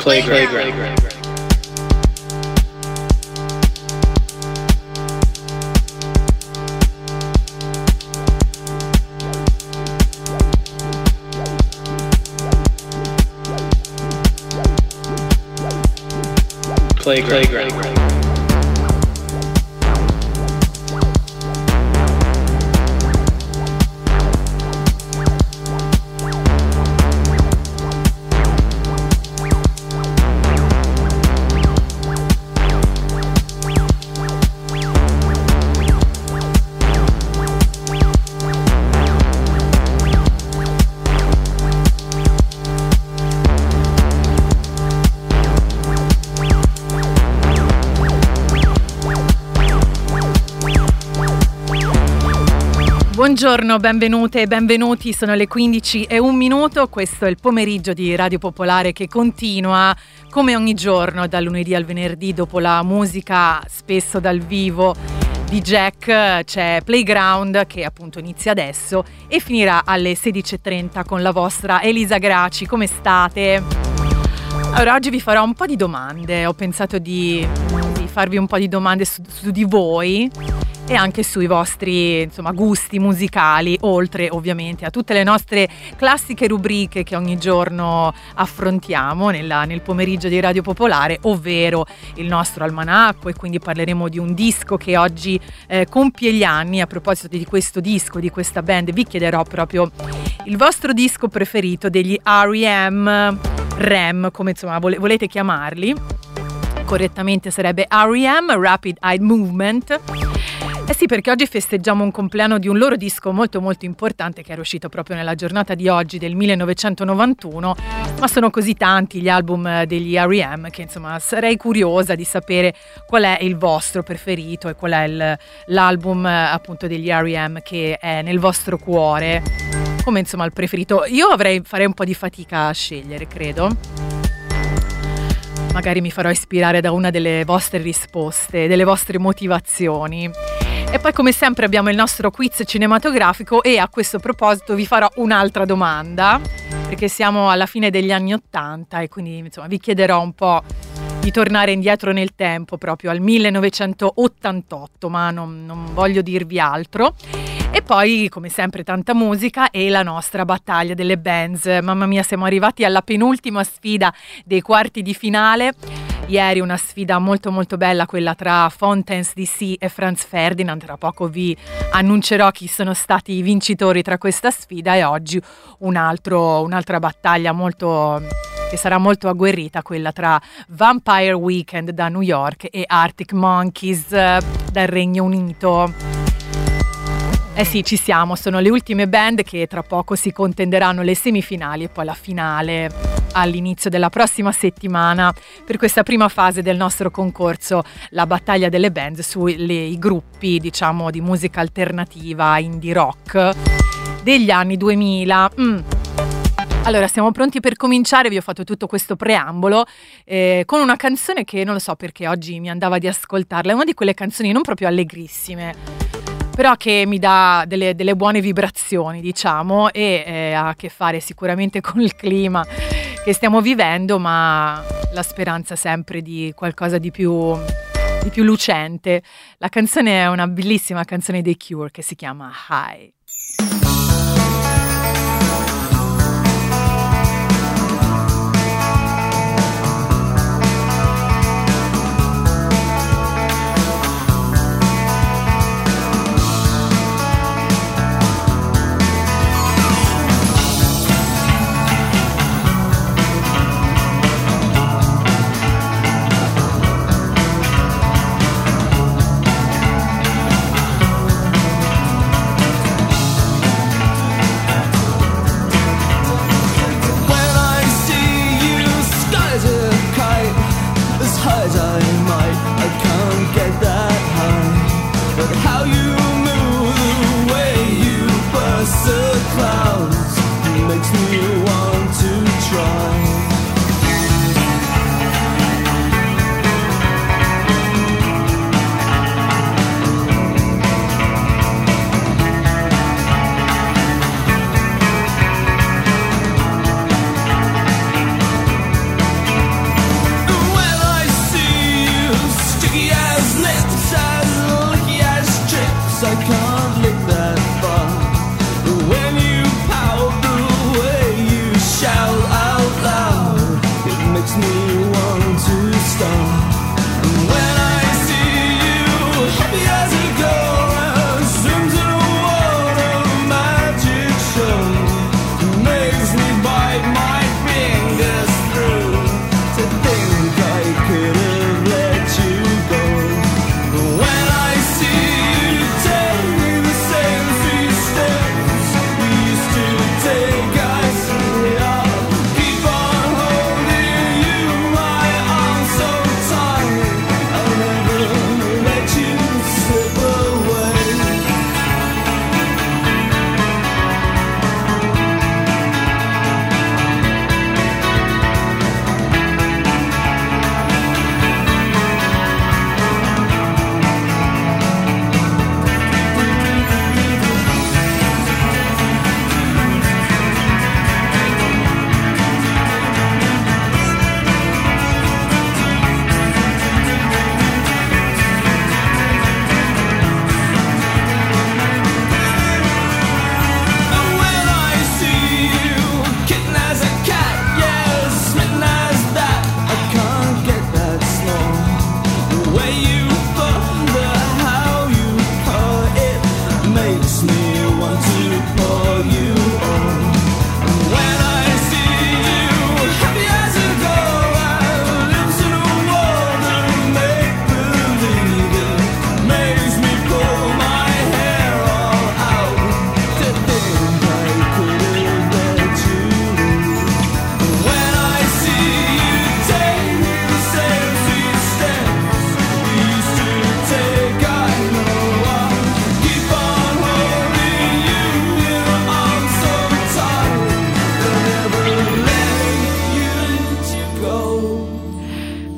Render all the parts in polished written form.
Playground. Playground. Buongiorno, benvenute e benvenuti, sono le 15:01, questo è il pomeriggio di Radio Popolare che continua come ogni giorno dal lunedì al venerdì. Dopo la musica spesso dal vivo di Jack c'è Playground che appunto inizia adesso e finirà alle 16:30 con la vostra Elisa Graci. Come state? Allora, oggi vi farò un po' di domande, ho pensato di farvi un po' di domande su di voi e anche sui vostri gusti musicali, oltre ovviamente a tutte le nostre classiche rubriche che ogni giorno affrontiamo nel pomeriggio di Radio Popolare, ovvero il nostro almanacco, e quindi parleremo di un disco che oggi compie gli anni. A proposito di questo disco, di questa band, vi chiederò proprio il vostro disco preferito degli R.E.M., come volete chiamarli. Correttamente sarebbe R.E.M., Rapid Eye Movement. Eh sì, perché oggi festeggiamo un compleanno di un loro disco molto molto importante che era uscito proprio nella giornata di oggi del 1991, ma sono così tanti gli album degli R.E.M. che sarei curiosa di sapere qual è il vostro preferito e qual è l'album appunto degli R.E.M. che è nel vostro cuore come il preferito. Io farei un po' di fatica a scegliere, credo. Magari mi farò ispirare da una delle vostre risposte, delle vostre motivazioni. E poi come sempre abbiamo il nostro quiz cinematografico e a questo proposito vi farò un'altra domanda, perché siamo alla fine degli anni '80 e quindi vi chiederò un po' di tornare indietro nel tempo, proprio al 1988, ma non voglio dirvi altro. E poi, come sempre, tanta musica e la nostra battaglia delle bands. Mamma mia, siamo arrivati alla penultima sfida dei quarti di finale. Ieri una sfida molto molto bella, quella tra Fontaines DC e Franz Ferdinand. Tra poco vi annuncerò chi sono stati i vincitori tra questa sfida, e oggi un'altra battaglia che sarà molto agguerrita, quella tra Vampire Weekend da New York e Arctic Monkeys dal Regno Unito. Eh sì, ci siamo, sono le ultime band che tra poco si contenderanno le semifinali e poi la finale all'inizio della prossima settimana per questa prima fase del nostro concorso, la battaglia delle band sui gruppi di musica alternativa indie rock degli anni 2000. Allora, siamo pronti per cominciare. Vi ho fatto tutto questo preambolo con una canzone che non lo so perché oggi mi andava di ascoltarla. È una di quelle canzoni non proprio allegrissime, però che mi dà delle buone vibrazioni, e ha a che fare sicuramente con il clima che stiamo vivendo, ma la speranza sempre di qualcosa di più lucente. La canzone è una bellissima canzone dei Cure che si chiama High.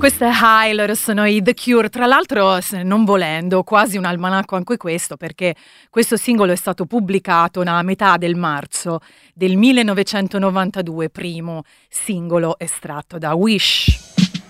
Questo è High, loro sono i The Cure, tra l'altro non volendo, quasi un almanacco anche questo, perché questo singolo è stato pubblicato a metà del marzo del 1992, primo singolo estratto da Wish.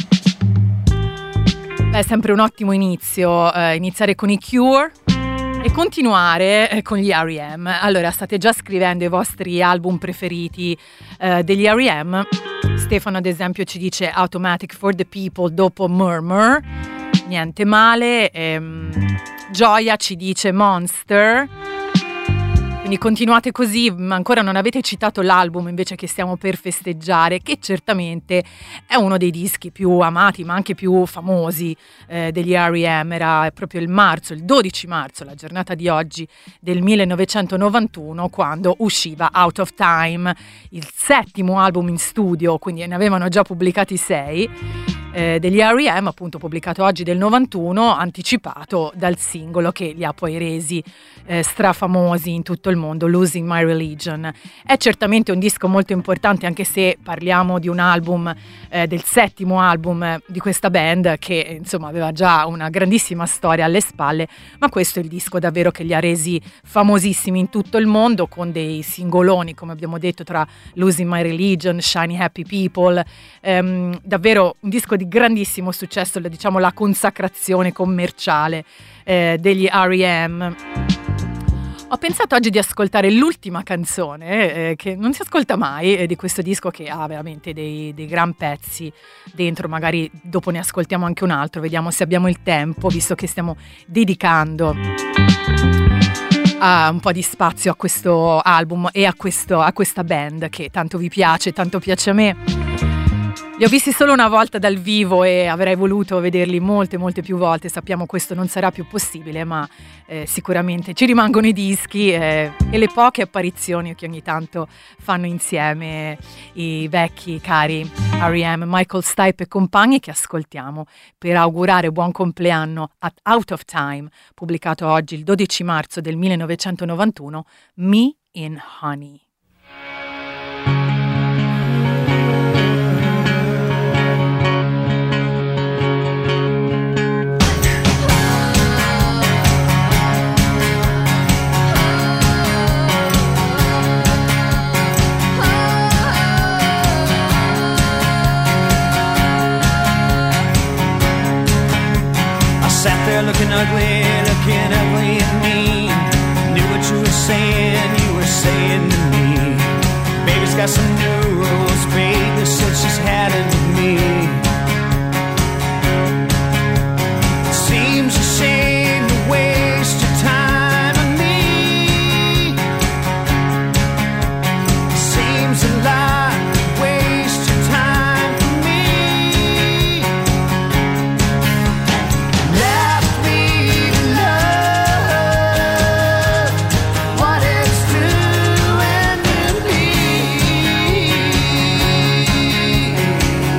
È sempre un ottimo inizio, iniziare con i Cure e continuare con gli R.E.M. Allora, state già scrivendo i vostri album preferiti degli R.E.M. Stefano ad esempio ci dice Automatic for the People dopo Murmur, niente male. Gioia ci dice Monster. Quindi continuate così, ma ancora non avete citato l'album invece che stiamo per festeggiare, che certamente è uno dei dischi più amati ma anche più famosi degli R.E.M. Era proprio il 12 marzo, la giornata di oggi del 1991, quando usciva Out of Time, il settimo album in studio, quindi ne avevano già pubblicati 6 degli R.E.M., appunto pubblicato oggi del 91, anticipato dal singolo che li ha poi resi strafamosi in tutto il mondo, Losing My Religion. È certamente un disco molto importante, anche se parliamo di un album, del settimo album di questa band, che insomma aveva già una grandissima storia alle spalle, ma questo è il disco davvero che li ha resi famosissimi in tutto il mondo, con dei singoloni, come abbiamo detto, tra Losing My Religion, Shiny Happy People, davvero un disco di grandissimo successo, diciamo la consacrazione commerciale degli R.E.M. Ho pensato oggi di ascoltare l'ultima canzone che non si ascolta mai di questo disco, che ha veramente dei gran pezzi dentro. Magari dopo ne ascoltiamo anche un altro, vediamo se abbiamo il tempo, visto che stiamo dedicando un po' di spazio a questo album e a questa band che tanto vi piace, tanto piace a me. Li ho visti solo una volta dal vivo e avrei voluto vederli molte più volte. Sappiamo questo non sarà più possibile, ma sicuramente ci rimangono i dischi e le poche apparizioni che ogni tanto fanno insieme i vecchi cari R.E.M., Michael Stipe e compagni, che ascoltiamo per augurare buon compleanno a Out of Time, pubblicato oggi il 12 marzo del 1991, Me in Honey. Sat there looking ugly at me. Knew what you were saying to me. Baby's got some new rules, baby said she's had it with me. It seems a shame to waste your time on me. It seems a lot to waste your time for me. Left me to love what it's doing to me.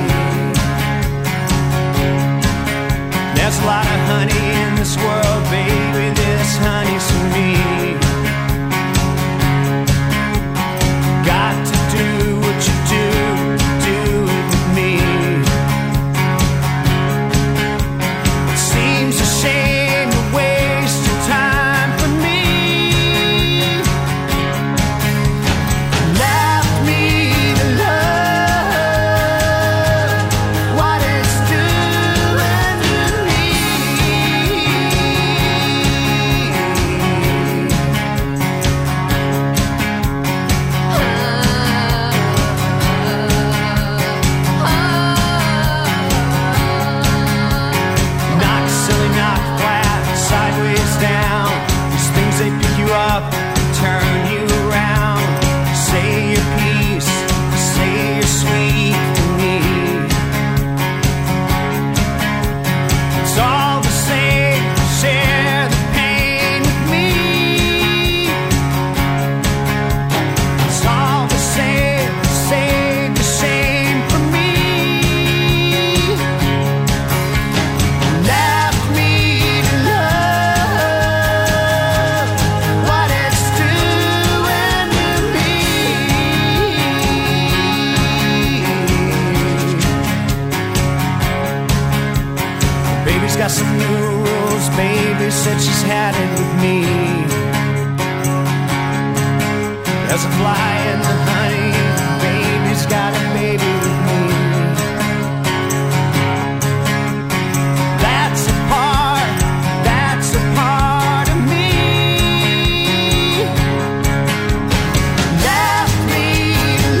said she's had it with me. There's a fly in the honey, baby's got a baby with me. That's a part of me. Left me to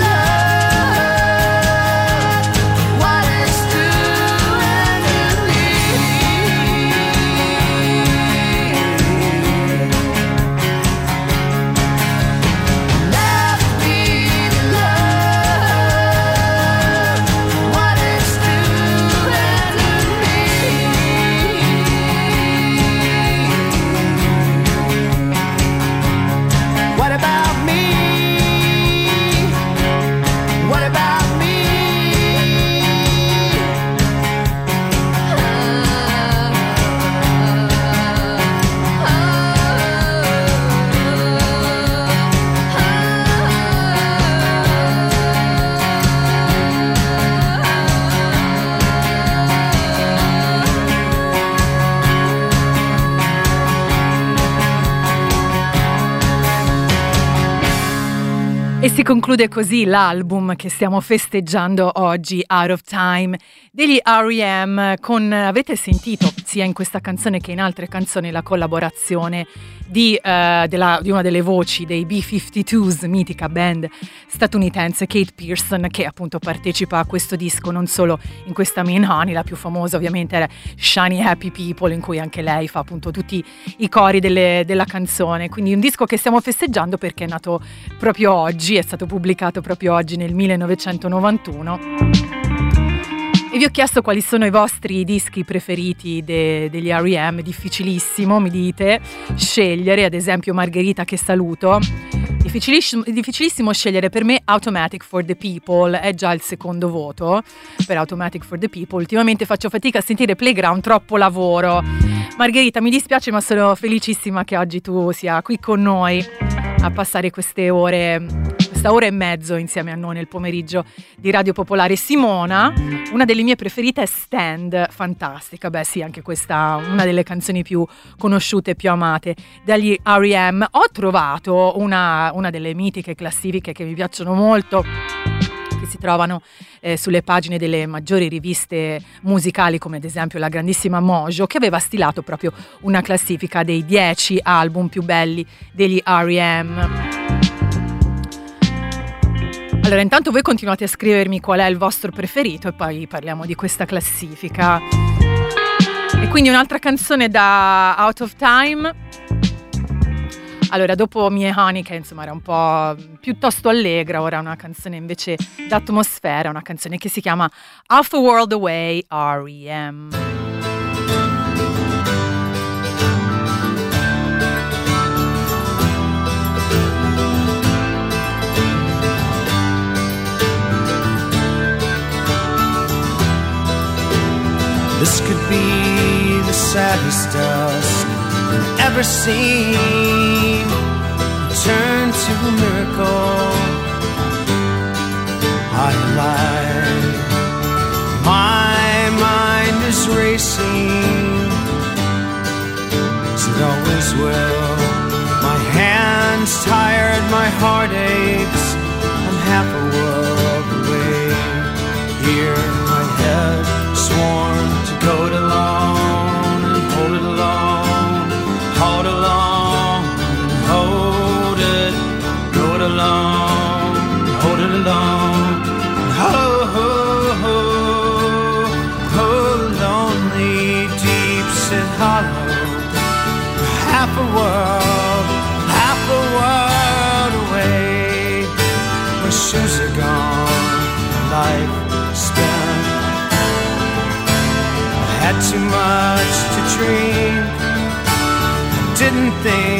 love what is doing to me. Left me to love what is doing to me. What about me? What about me? E si conclude così l'album che stiamo festeggiando oggi, Out of Time, degli R.E.M. con, avete sentito sia in questa canzone che in altre canzoni, la collaborazione di una delle voci dei B-52s, mitica band statunitense, Kate Pearson, che appunto partecipa a questo disco non solo in questa Mean Honey, la più famosa ovviamente era Shiny Happy People, in cui anche lei fa appunto tutti i cori della canzone. Quindi un disco che stiamo festeggiando perché è nato proprio oggi, è stato pubblicato proprio oggi nel 1991. E vi ho chiesto quali sono i vostri dischi preferiti degli R.E.M. Difficilissimo, mi dite, scegliere. Ad esempio Margherita, che saluto. Difficilissimo scegliere per me Automatic for the People, è già il secondo voto per Automatic for the People. Ultimamente faccio fatica a sentire Playground, troppo lavoro. Margherita, mi dispiace, ma sono felicissima che oggi tu sia qui con noi a passare questa ora e mezzo insieme a noi nel pomeriggio di Radio Popolare. Simona, una delle mie preferite è Stand, fantastica. Beh sì, anche questa una delle canzoni più conosciute e più amate dagli R.E.M. Ho trovato una delle mitiche classifiche che mi piacciono molto, che si trovano sulle pagine delle maggiori riviste musicali, come ad esempio la grandissima Mojo, che aveva stilato proprio una classifica dei 10 album più belli degli R.E.M. Allora, intanto voi continuate a scrivermi qual è il vostro preferito e poi parliamo di questa classifica. E quindi un'altra canzone da Out of Time. Allora, dopo Mie Honey, che insomma era un po' piuttosto allegra, ora una canzone invece d'atmosfera, una canzone che si chiama Half a World Away, R.E.M. This could be the saddest dusk I've ever seen. Turn to a miracle. I lied. My mind is racing, as it always will. My hands tired, my heart aches. I'm half a world away. Here, my head sworn to go it alone and hold it alone, hold alone, hold it, go it alone, hold it alone, ho ho ho, ho, lonely, deep sit hollow, half a world away. My shoes are gone, life spent. Had too much to drink. I didn't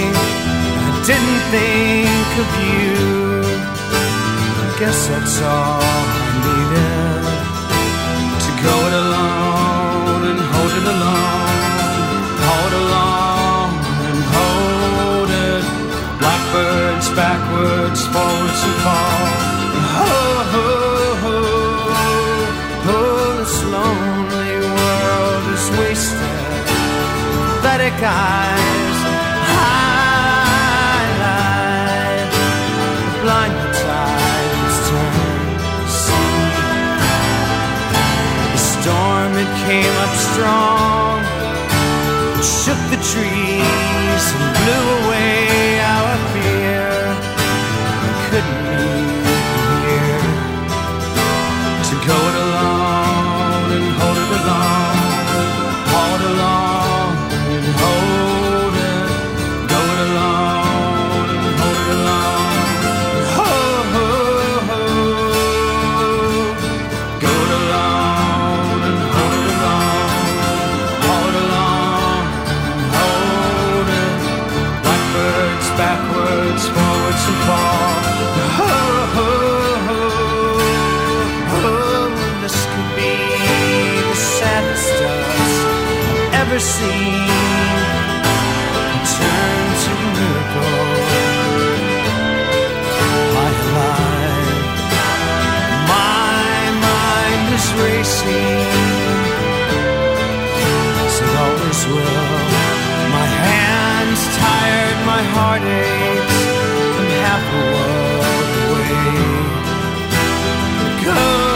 think of you. I guess that's all I needed, to go it alone and hold it alone, hold along and hold it. Blackbirds backwards, forwards and fall. Ho ho ho ho, this lonely world is wasted. Let it fake eyes, highlight blind tides turn sea. The storm, it came up strong, it shook the trees and blew away our fear. We couldn't leave here to go it alone and hold it along, haul it along and hold it, go it alone and hold it along, ho ho ho, go it alone and hold it along, haul it along and hold it, blackbirds backwards, forwards and fall, ho ho ho, oh, this could be the saddest dust I've ever seen. Turn to miracle, my life, my mind is racing, as it always will. My hands tired, my heart aches, I'm half a world away. Go.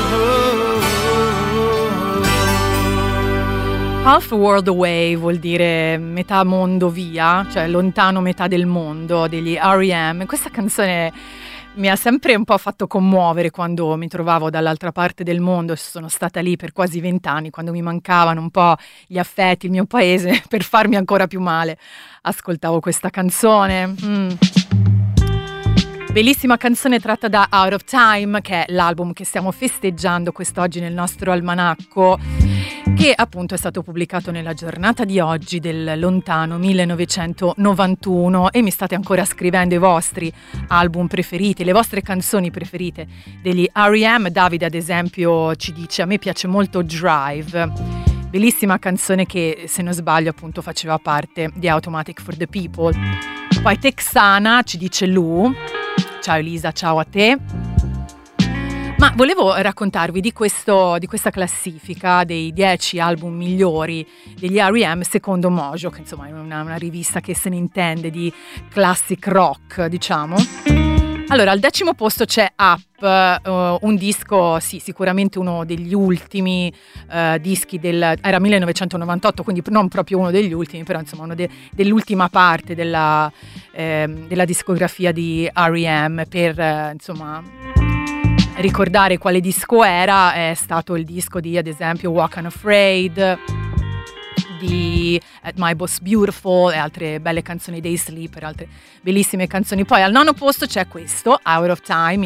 Half a World Away vuol dire metà mondo via, cioè lontano metà del mondo, degli R.E.M. Questa canzone mi ha sempre un po' fatto commuovere quando mi trovavo dall'altra parte del mondo. Sono stata lì per quasi 20 anni, quando mi mancavano un po' gli affetti, il mio paese, per farmi ancora più male. Ascoltavo questa canzone. Bellissima canzone tratta da Out of Time, che è l'album che stiamo festeggiando quest'oggi nel nostro almanacco, che appunto è stato pubblicato nella giornata di oggi del lontano 1991, e mi state ancora scrivendo i vostri album preferiti, le vostre canzoni preferite degli R.E.M. Davide ad esempio ci dice: a me piace molto Drive, bellissima canzone che se non sbaglio appunto faceva parte di Automatic for the People. Poi Texana ci dice Lu, ciao Elisa, ciao a te. Ma volevo raccontarvi di questa classifica dei 10 album migliori degli R.E.M. secondo Mojo, che insomma è una rivista che se ne intende di classic rock, diciamo. Allora, al 10° posto c'è Up, un disco, sì, sicuramente uno degli ultimi dischi era 1998, quindi non proprio uno degli ultimi, però insomma uno dell'ultima parte della discografia di R.E.M. Per insomma ricordare quale disco era, è stato il disco di, ad esempio, Walk Unafraid, di At My Boss Beautiful e altre belle canzoni dei Sleeper, altre bellissime canzoni. Poi al 9° posto c'è questo, Out of Time,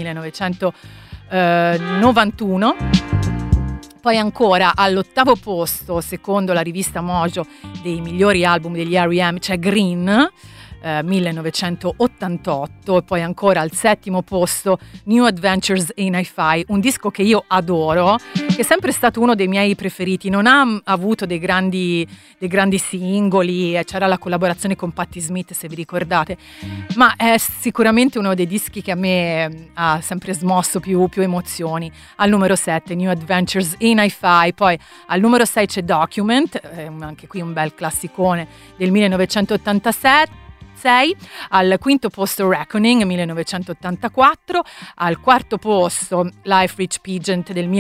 1991. Poi ancora all'8° posto, secondo la rivista Mojo, dei migliori album degli R.E.M. c'è Green, 1988. E poi ancora al 7° posto New Adventures in Hi-Fi, un disco che io adoro, che è sempre stato uno dei miei preferiti. Non ha avuto dei grandi singoli, c'era la collaborazione con Patti Smith, se vi ricordate, ma è sicuramente uno dei dischi che a me ha sempre smosso più emozioni. Al numero 7 New Adventures in Hi-Fi. Poi al numero 6 c'è Document, anche qui un bel classicone del 1987. Al 5° posto Reckoning, 1984. Al 4° posto Life Rich Pigeon del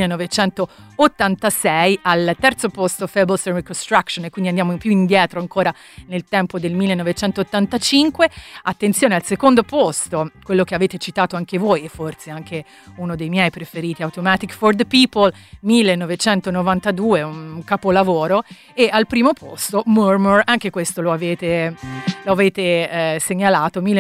1986. Al 3° posto Fables and Reconstruction, e quindi andiamo più indietro ancora nel tempo, del 1985. Attenzione al 2° posto, quello che avete citato anche voi e forse anche uno dei miei preferiti, Automatic for the People, 1992, un capolavoro. E al 1° posto Murmur, anche questo lo avete segnalato,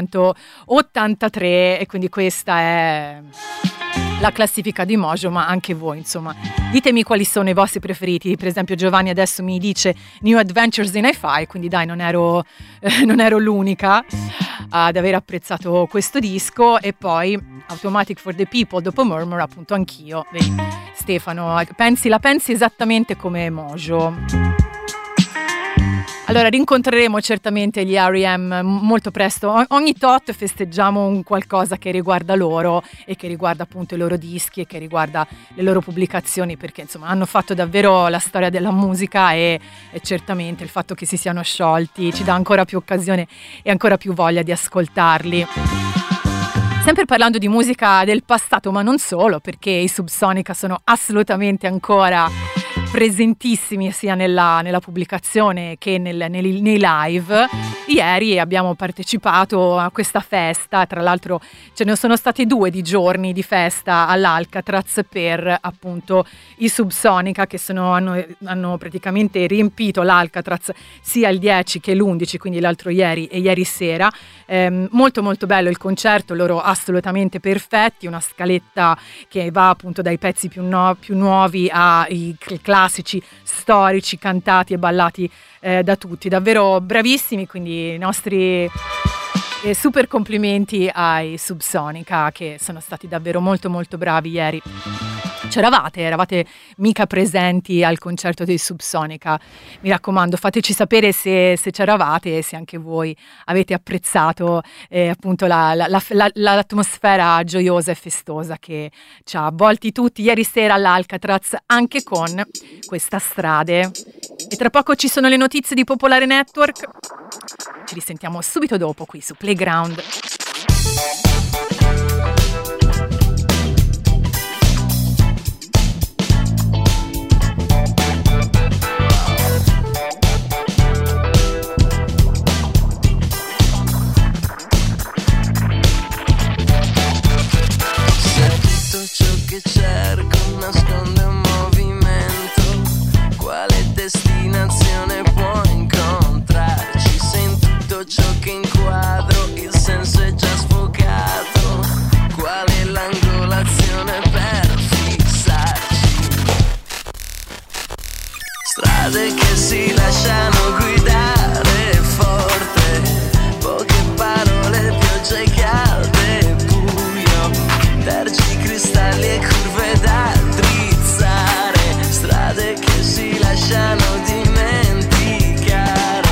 1983, e quindi questa è la classifica di Mojo. Ma anche voi, insomma, ditemi quali sono i vostri preferiti. Per esempio Giovanni adesso mi dice New Adventures in Hi-Fi, quindi dai, non ero l'unica ad aver apprezzato questo disco. E poi Automatic for the People dopo Murmur, appunto anch'io. Vedi, Stefano, la pensi esattamente come Mojo. Allora rincontreremo certamente gli R.E.M. molto presto, ogni tot festeggiamo un qualcosa che riguarda loro e che riguarda appunto i loro dischi e che riguarda le loro pubblicazioni, perché insomma hanno fatto davvero la storia della musica e certamente il fatto che si siano sciolti ci dà ancora più occasione e ancora più voglia di ascoltarli. Sempre parlando di musica del passato, ma non solo, perché i Subsonica sono assolutamente ancora presentissimi sia nella pubblicazione che nei live. Ieri abbiamo partecipato a questa festa, tra l'altro ce ne sono stati 2 di giorni di festa all'Alcatraz per appunto i Subsonica, che hanno praticamente riempito l'Alcatraz sia il 10 che l'11, quindi l'altro ieri e ieri sera. Molto molto bello il concerto, loro assolutamente perfetti, una scaletta che va appunto dai pezzi più nuovi ai classici storici cantati e ballati da tutti, davvero bravissimi, quindi i nostri super complimenti ai Subsonica, che sono stati davvero molto molto bravi ieri. Eravate mica presenti al concerto dei Subsonica? Mi raccomando, fateci sapere se c'eravate e se anche voi avete apprezzato appunto l'atmosfera gioiosa e festosa che ci ha avvolti tutti ieri sera all'Alcatraz, anche con questa Strade. E tra poco ci sono le notizie di Popolare Network. Ci risentiamo subito dopo qui su Playground. Che cerco nasconde un movimento, quale destinazione può incontrarci? Se in tutto ciò che inquadro il senso è già sfocato, qual è l'angolazione per fissarci? Strade che si lasciano guidare forte, poche parole, pioggia e calde, buio, tergi, cristalli e curve da drizzare, strade che si lasciano dimenticare.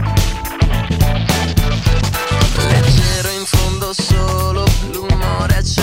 Leggero in fondo solo l'umore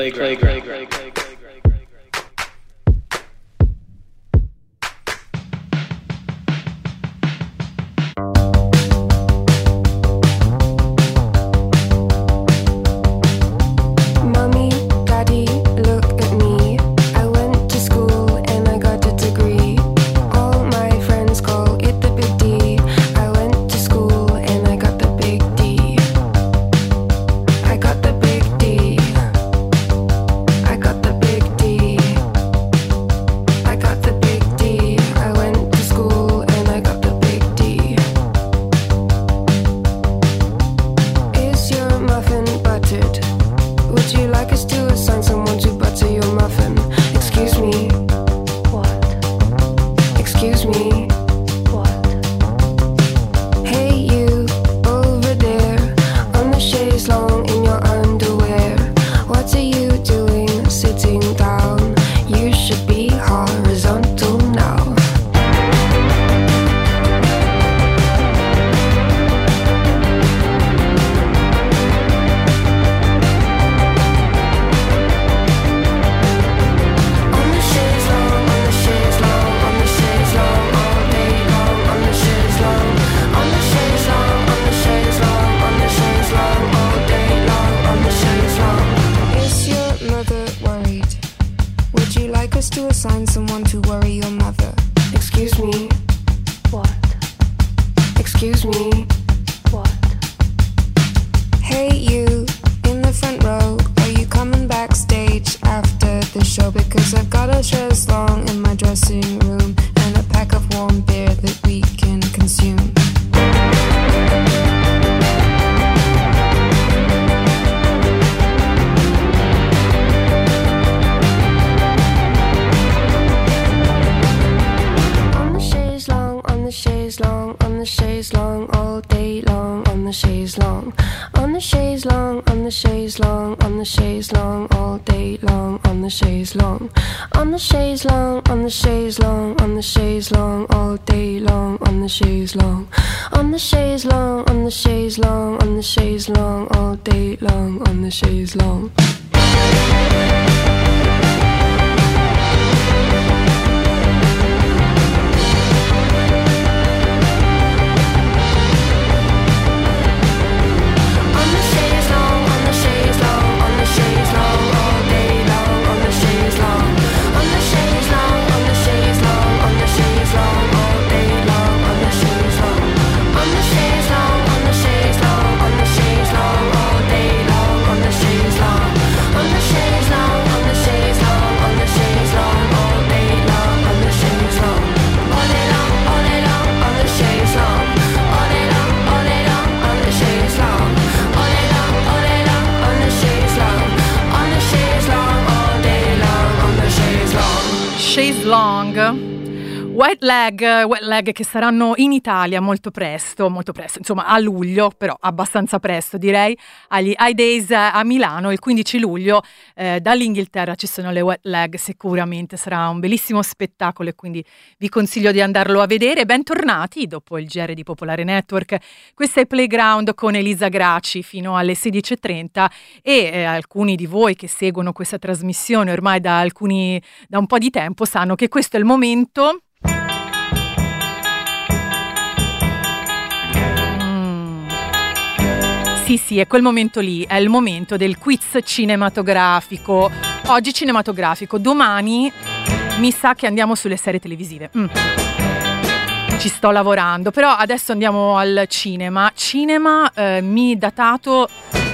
Wet Leg che saranno in Italia molto presto, insomma a luglio, però abbastanza presto direi, agli High Days a Milano il 15 luglio. Dall'Inghilterra ci sono le Wet Leg, sicuramente sarà un bellissimo spettacolo e quindi vi consiglio di andarlo a vedere. Bentornati dopo il GR di Popolare Network, questo è Playground con Elisa Graci fino alle 16.30 e alcuni di voi che seguono questa trasmissione ormai da un po' di tempo sanno che questo è il momento Sì, è quel momento lì, è il momento del quiz cinematografico. Oggi cinematografico, domani mi sa che andiamo sulle serie televisive. Ci sto lavorando, però adesso andiamo al cinema. Mi datato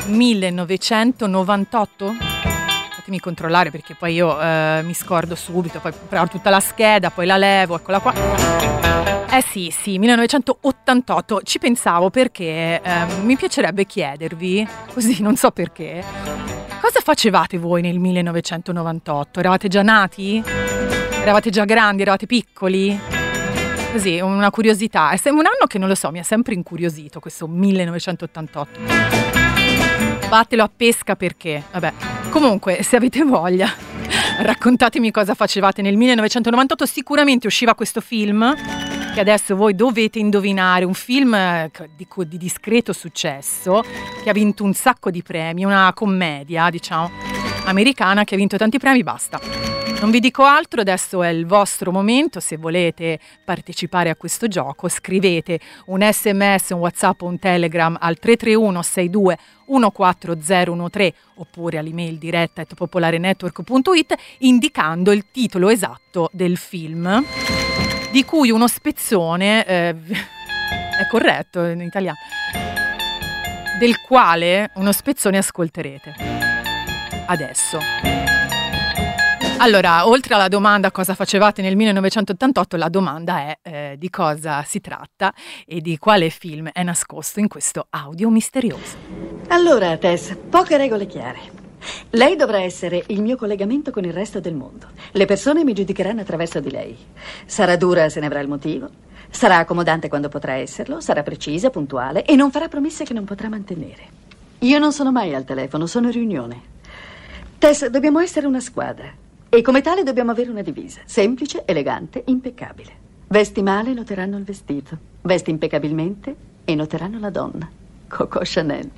1998? Fatemi controllare perché poi io mi scordo subito, poi preparo tutta la scheda, poi la levo, eccola qua. Sì, 1988. Ci pensavo perché mi piacerebbe chiedervi, così non so perché, cosa facevate voi nel 1998? Eravate già nati? Eravate già grandi? Eravate piccoli? Così, una curiosità. È un anno che non lo so, mi ha sempre incuriosito questo 1988. Vattelo a pesca perché, vabbè. Comunque, se avete voglia, raccontatemi cosa facevate nel 1998. Sicuramente usciva questo film che adesso voi dovete indovinare, un film di discreto successo che ha vinto un sacco di premi, una commedia, diciamo. americana che ha vinto tanti premi, basta. Non vi dico altro, adesso è il vostro momento. Se volete partecipare a questo gioco, scrivete un sms, un WhatsApp o un Telegram al 331 62 14013 oppure all'email diretta@popolarenetwork.it indicando il titolo esatto del film di cui uno spezzone è corretto in italiano, del quale uno spezzone ascolterete adesso. Allora, oltre alla domanda cosa facevate nel 1988, la domanda è di cosa si tratta e di quale film è nascosto in questo audio misterioso. Allora, Tess, poche regole chiare. Lei dovrà essere il mio collegamento con il resto del mondo. Le persone mi giudicheranno attraverso di lei. Sarà dura se ne avrà il motivo, sarà accomodante quando potrà esserlo, sarà precisa, puntuale e non farà promesse che non potrà mantenere. Io non sono mai al telefono, sono in riunione. Tess, dobbiamo essere una squadra. E come tale dobbiamo avere una divisa, semplice, elegante, impeccabile. Vesti male, noteranno il vestito. Vesti impeccabilmente e noteranno la donna. Coco Chanel.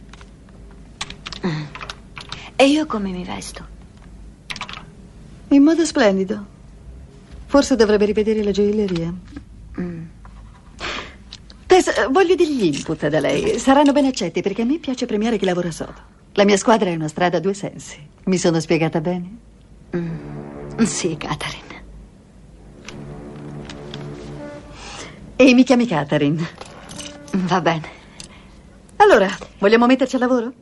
E io come mi vesto? In modo splendido. Forse dovrebbe rivedere la gioielleria. Tess, voglio degli input da lei. Saranno ben accetti perché a me piace premiare chi lavora sodo. La mia squadra è una strada a due sensi. Mi sono spiegata bene? Sì, Catherine. E mi chiami Catherine. Va bene. Allora, vogliamo metterci al lavoro?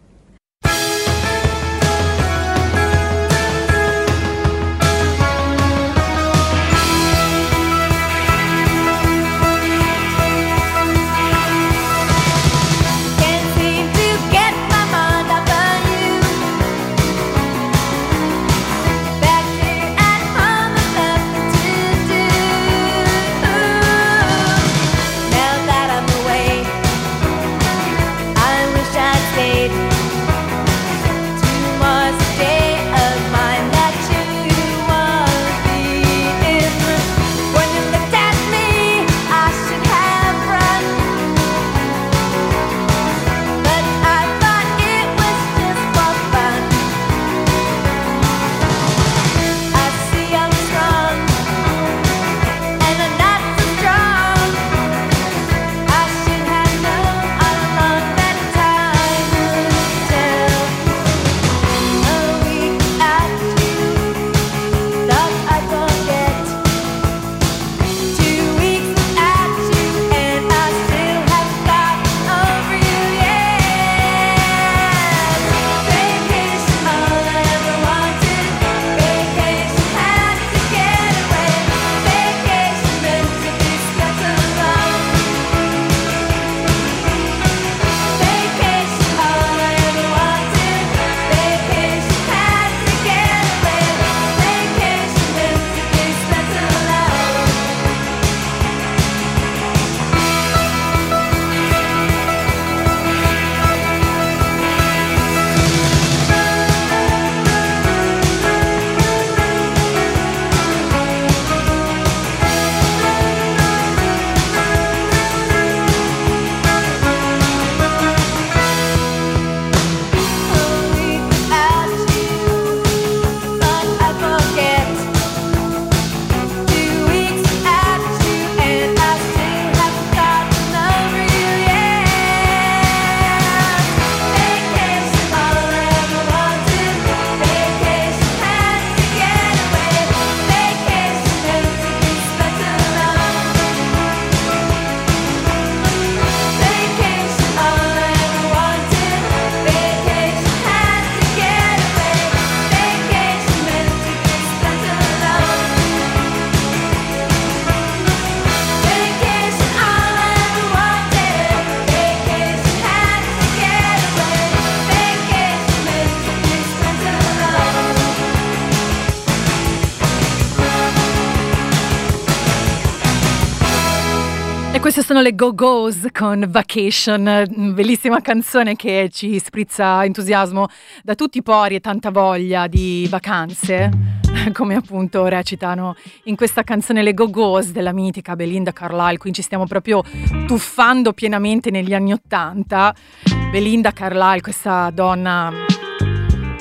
E queste sono le Go-Go's con Vacation, bellissima canzone che ci sprizza entusiasmo da tutti i pori e tanta voglia di vacanze, come appunto recitano in questa canzone le Go-Go's della mitica Belinda Carlisle. Qui ci stiamo proprio tuffando pienamente negli anni '80. Belinda Carlisle, questa donna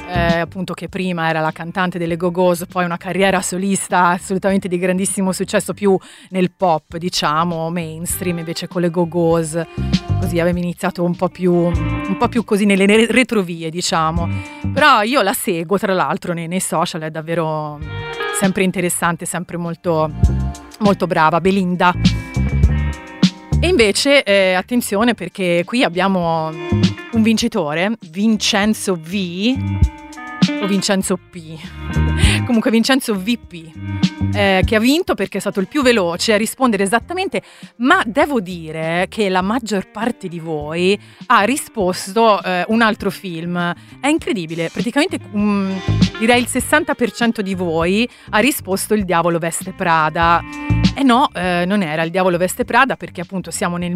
appunto che prima era la cantante delle Go-Go's, poi una carriera solista assolutamente di grandissimo successo, più nel pop, diciamo, mainstream, invece con le Go-Go's così aveva iniziato un po' più così nelle retrovie, diciamo. Però io la seguo, tra l'altro, nei social, è davvero sempre interessante, sempre molto, molto brava, Belinda. E invece, attenzione, perché qui abbiamo un vincitore, Vincenzo V o Vincenzo P, comunque Vincenzo VP, che ha vinto perché è stato il più veloce a rispondere esattamente, ma devo dire che la maggior parte di voi ha risposto un altro film. È incredibile, praticamente direi il 60% di voi ha risposto Il diavolo veste Prada. E no, non era Il diavolo veste Prada, perché appunto siamo nel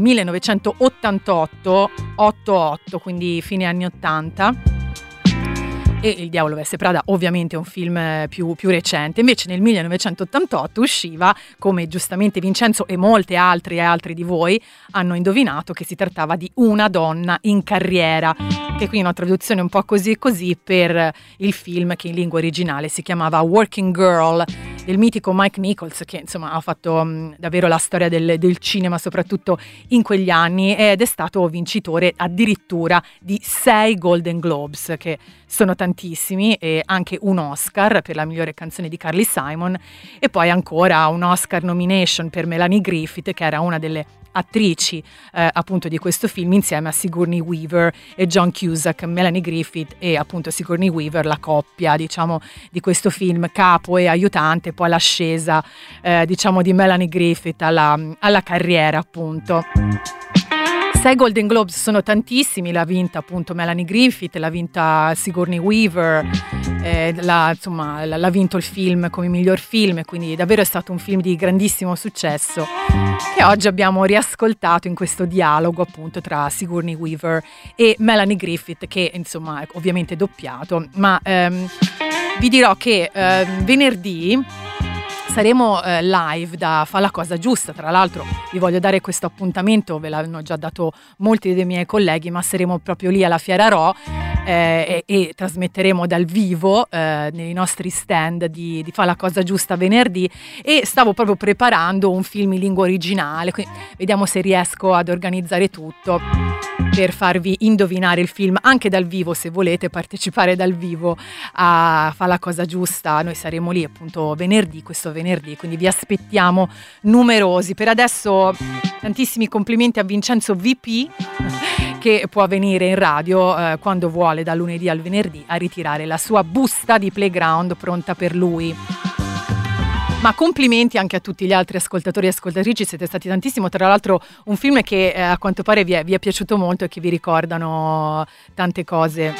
1988, quindi fine anni 80. E Il diavolo veste Prada ovviamente è un film più recente. Invece nel 1988 usciva, come giustamente Vincenzo e molti altri di voi hanno indovinato, che si trattava di Una donna in carriera, che qui è una traduzione un po' così per il film che in lingua originale si chiamava Working Girl, del mitico Mike Nichols, che insomma ha fatto davvero la storia del cinema, soprattutto in quegli anni, ed è stato vincitore addirittura di 6 Golden Globes, che sono tantissimi, e anche un Oscar per la migliore canzone di Carly Simon, e poi ancora un Oscar nomination per Melanie Griffith, che era una delle attrici appunto di questo film, insieme a Sigourney Weaver e John Cusack. Melanie Griffith e appunto Sigourney Weaver, la coppia, diciamo, di questo film, capo e aiutante, poi l'ascesa diciamo di Melanie Griffith alla carriera, appunto. 6 Golden Globes sono tantissimi, l'ha vinta appunto Melanie Griffith, l'ha vinta Sigourney Weaver, l'ha vinto il film come miglior film, quindi davvero è stato un film di grandissimo successo, che oggi abbiamo riascoltato in questo dialogo appunto tra Sigourney Weaver e Melanie Griffith, che insomma è ovviamente doppiato, ma vi dirò che venerdì saremo live da Fa la cosa giusta. Tra l'altro vi voglio dare questo appuntamento, ve l'hanno già dato molti dei miei colleghi, ma saremo proprio lì alla Fiera Ro e trasmetteremo dal vivo nei nostri stand di Fa la cosa giusta venerdì, e stavo proprio preparando un film in lingua originale, quindi vediamo se riesco ad organizzare tutto per farvi indovinare il film anche dal vivo. Se volete partecipare dal vivo a Fa la cosa giusta, noi saremo lì appunto questo venerdì, quindi vi aspettiamo numerosi. Per adesso tantissimi complimenti a Vincenzo VP, che può venire in radio quando vuole, dal lunedì al venerdì, a ritirare la sua busta di Playground pronta per lui. Ma complimenti anche a tutti gli altri ascoltatori e ascoltatrici, siete stati tantissimo. Tra l'altro un film che a quanto pare vi è piaciuto molto e che vi ricordano tante cose.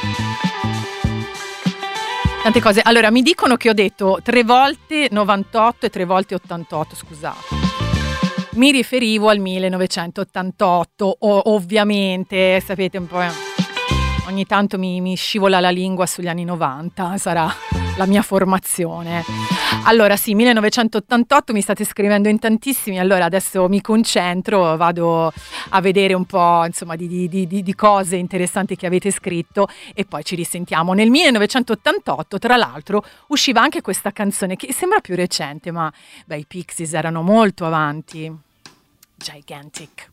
Tante cose. Allora, mi dicono che ho detto 3 volte 98 e 3 volte 88, scusate. Mi riferivo al 1988, ovviamente, sapete un po', ogni tanto mi scivola la lingua sugli anni 90, sarà la mia formazione. Allora sì, 1988, mi state scrivendo in tantissimi, allora adesso mi concentro, vado a vedere un po' insomma di cose interessanti che avete scritto, e poi ci risentiamo. Nel 1988 tra l'altro usciva anche questa canzone che sembra più recente, ma i Pixies erano molto avanti. Gigantic.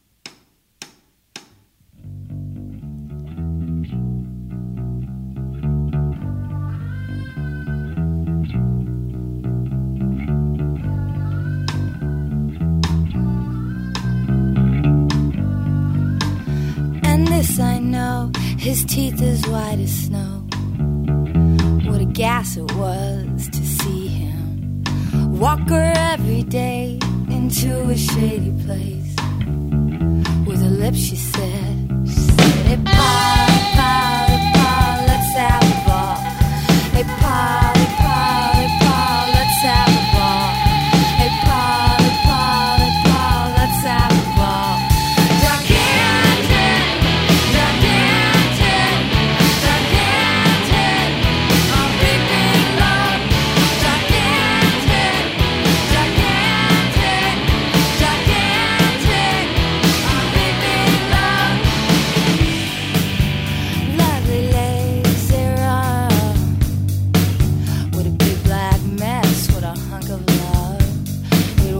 This I know, his teeth as white as snow. What a gas it was to see him walk her every day into a shady place. With her lips she said, hey Paul, let's have a ball. Hey Paul, let's have a ball. Hey Paul, let's have a ball.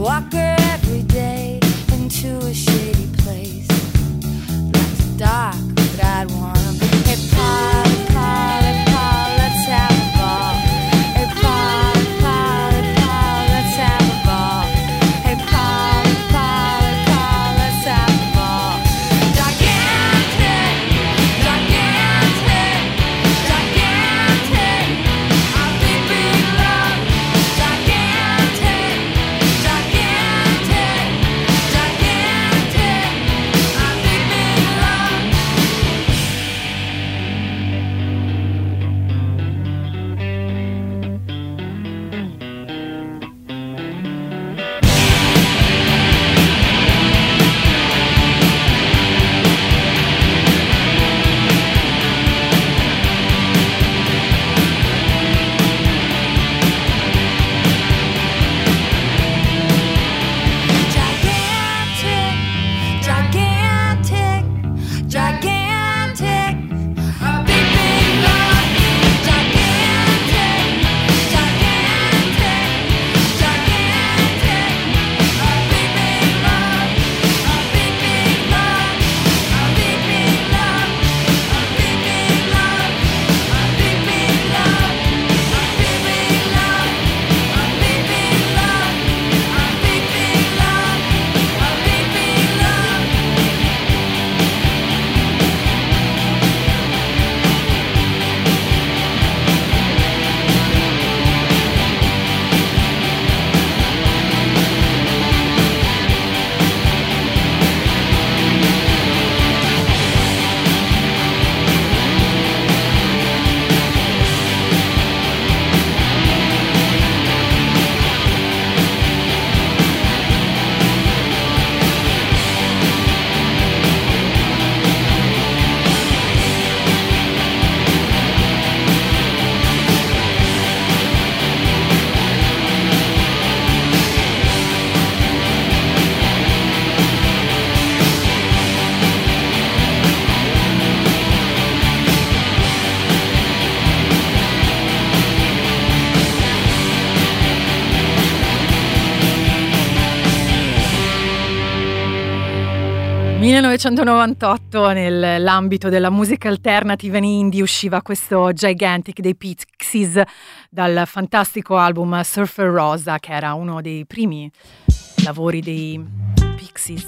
Walk her every day into a shady place. It's dark, but I'd wanna be. Hey, Paul, Paul, hey, Paul, let's have a ball. Hey, Paul, Paul, hey, Paul, let's have a ball. Hey, Paul, Paul, hey, Paul, let's have a ball. Gigantic, gigantic, gigantic, our big, big love. Gigantic, gigantic, gigantic, our big, big love. Gigantic, gigantic, gigantic, a big, big love. Gigantic, gigantic, gigantic, a big, big love. A big, big love. A big, big love. A big, big love. A big, big love. A big, big love. A big, big love. A big, big love. A big, big love. Nel 1998 nell'ambito della musica alternative and indie usciva questo Gigantic dei Pixies dal fantastico album Surfer Rosa, che era uno dei primi lavori dei Pixies.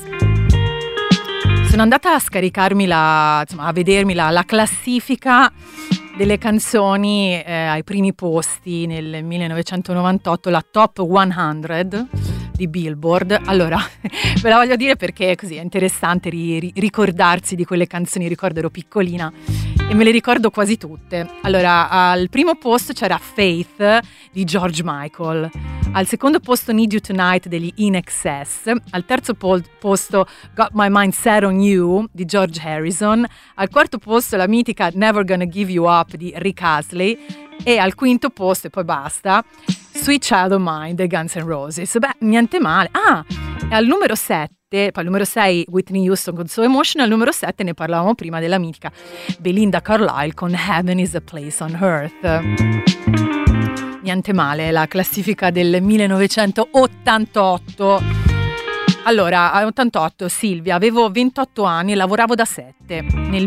Sono andata a scaricarmi a vedermi la classifica delle canzoni ai primi posti nel 1998, la Top 100 di Billboard. Allora, ve la voglio dire perché così è interessante ricordarsi di quelle canzoni. Ricordo ero piccolina e me le ricordo quasi tutte. Allora, al primo posto c'era Faith di George Michael, al secondo posto Need You Tonight degli In Excess, al terzo posto Got My Mind Set On You di George Harrison, al quarto posto la mitica Never Gonna Give You Up di Rick Astley e al quinto posto, e poi basta, Sweet Child of Mine dei Guns N' Roses. Beh, niente male. Ah, e al numero 7, poi al numero 6 Whitney Houston con So Emotional, al numero 7 ne parlavamo prima della mitica Belinda Carlisle con Heaven is a Place on Earth. Niente male, la classifica del 1988. Allora, a 88, Silvia, avevo 28 anni e lavoravo da 7 nel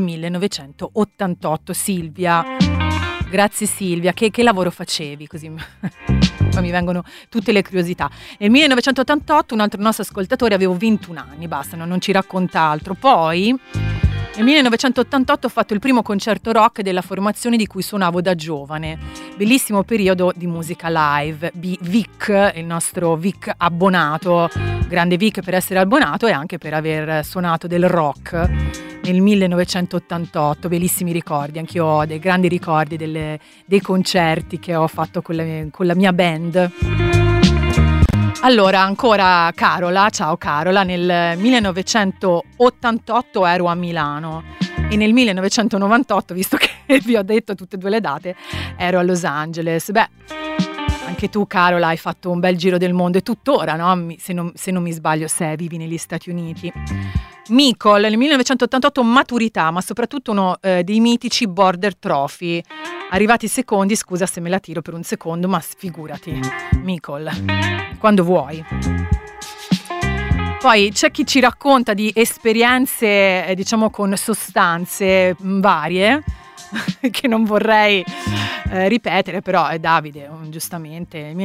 1988. Silvia, grazie Silvia, che lavoro facevi? Così mi vengono tutte le curiosità. Nel 1988 un altro nostro ascoltatore, avevo 21 anni, basta, non ci racconta altro. Poi nel 1988 ho fatto il primo concerto rock della formazione di cui suonavo da giovane. Bellissimo periodo di musica live. Vic, il nostro Vic abbonato, grande Vic per essere abbonato e anche per aver suonato del rock nel 1988. Bellissimi ricordi, anche io ho dei grandi ricordi dei concerti che ho fatto con la mia band. Allora, ancora Carola, ciao Carola, nel 1988 ero a Milano e nel 1998, visto che vi ho detto tutte e due le date, ero a Los Angeles. Beh, anche tu Carola hai fatto un bel giro del mondo e tuttora, no? Se non mi sbaglio, se vivi negli Stati Uniti. Micol, nel 1988 maturità, ma soprattutto uno dei mitici Border Trophy. Arrivati secondi, scusa se me la tiro per un secondo, ma figurati, Micol, quando vuoi. Poi c'è chi ci racconta di esperienze, diciamo, con sostanze varie, che non vorrei ripetere, però è Davide, giustamente,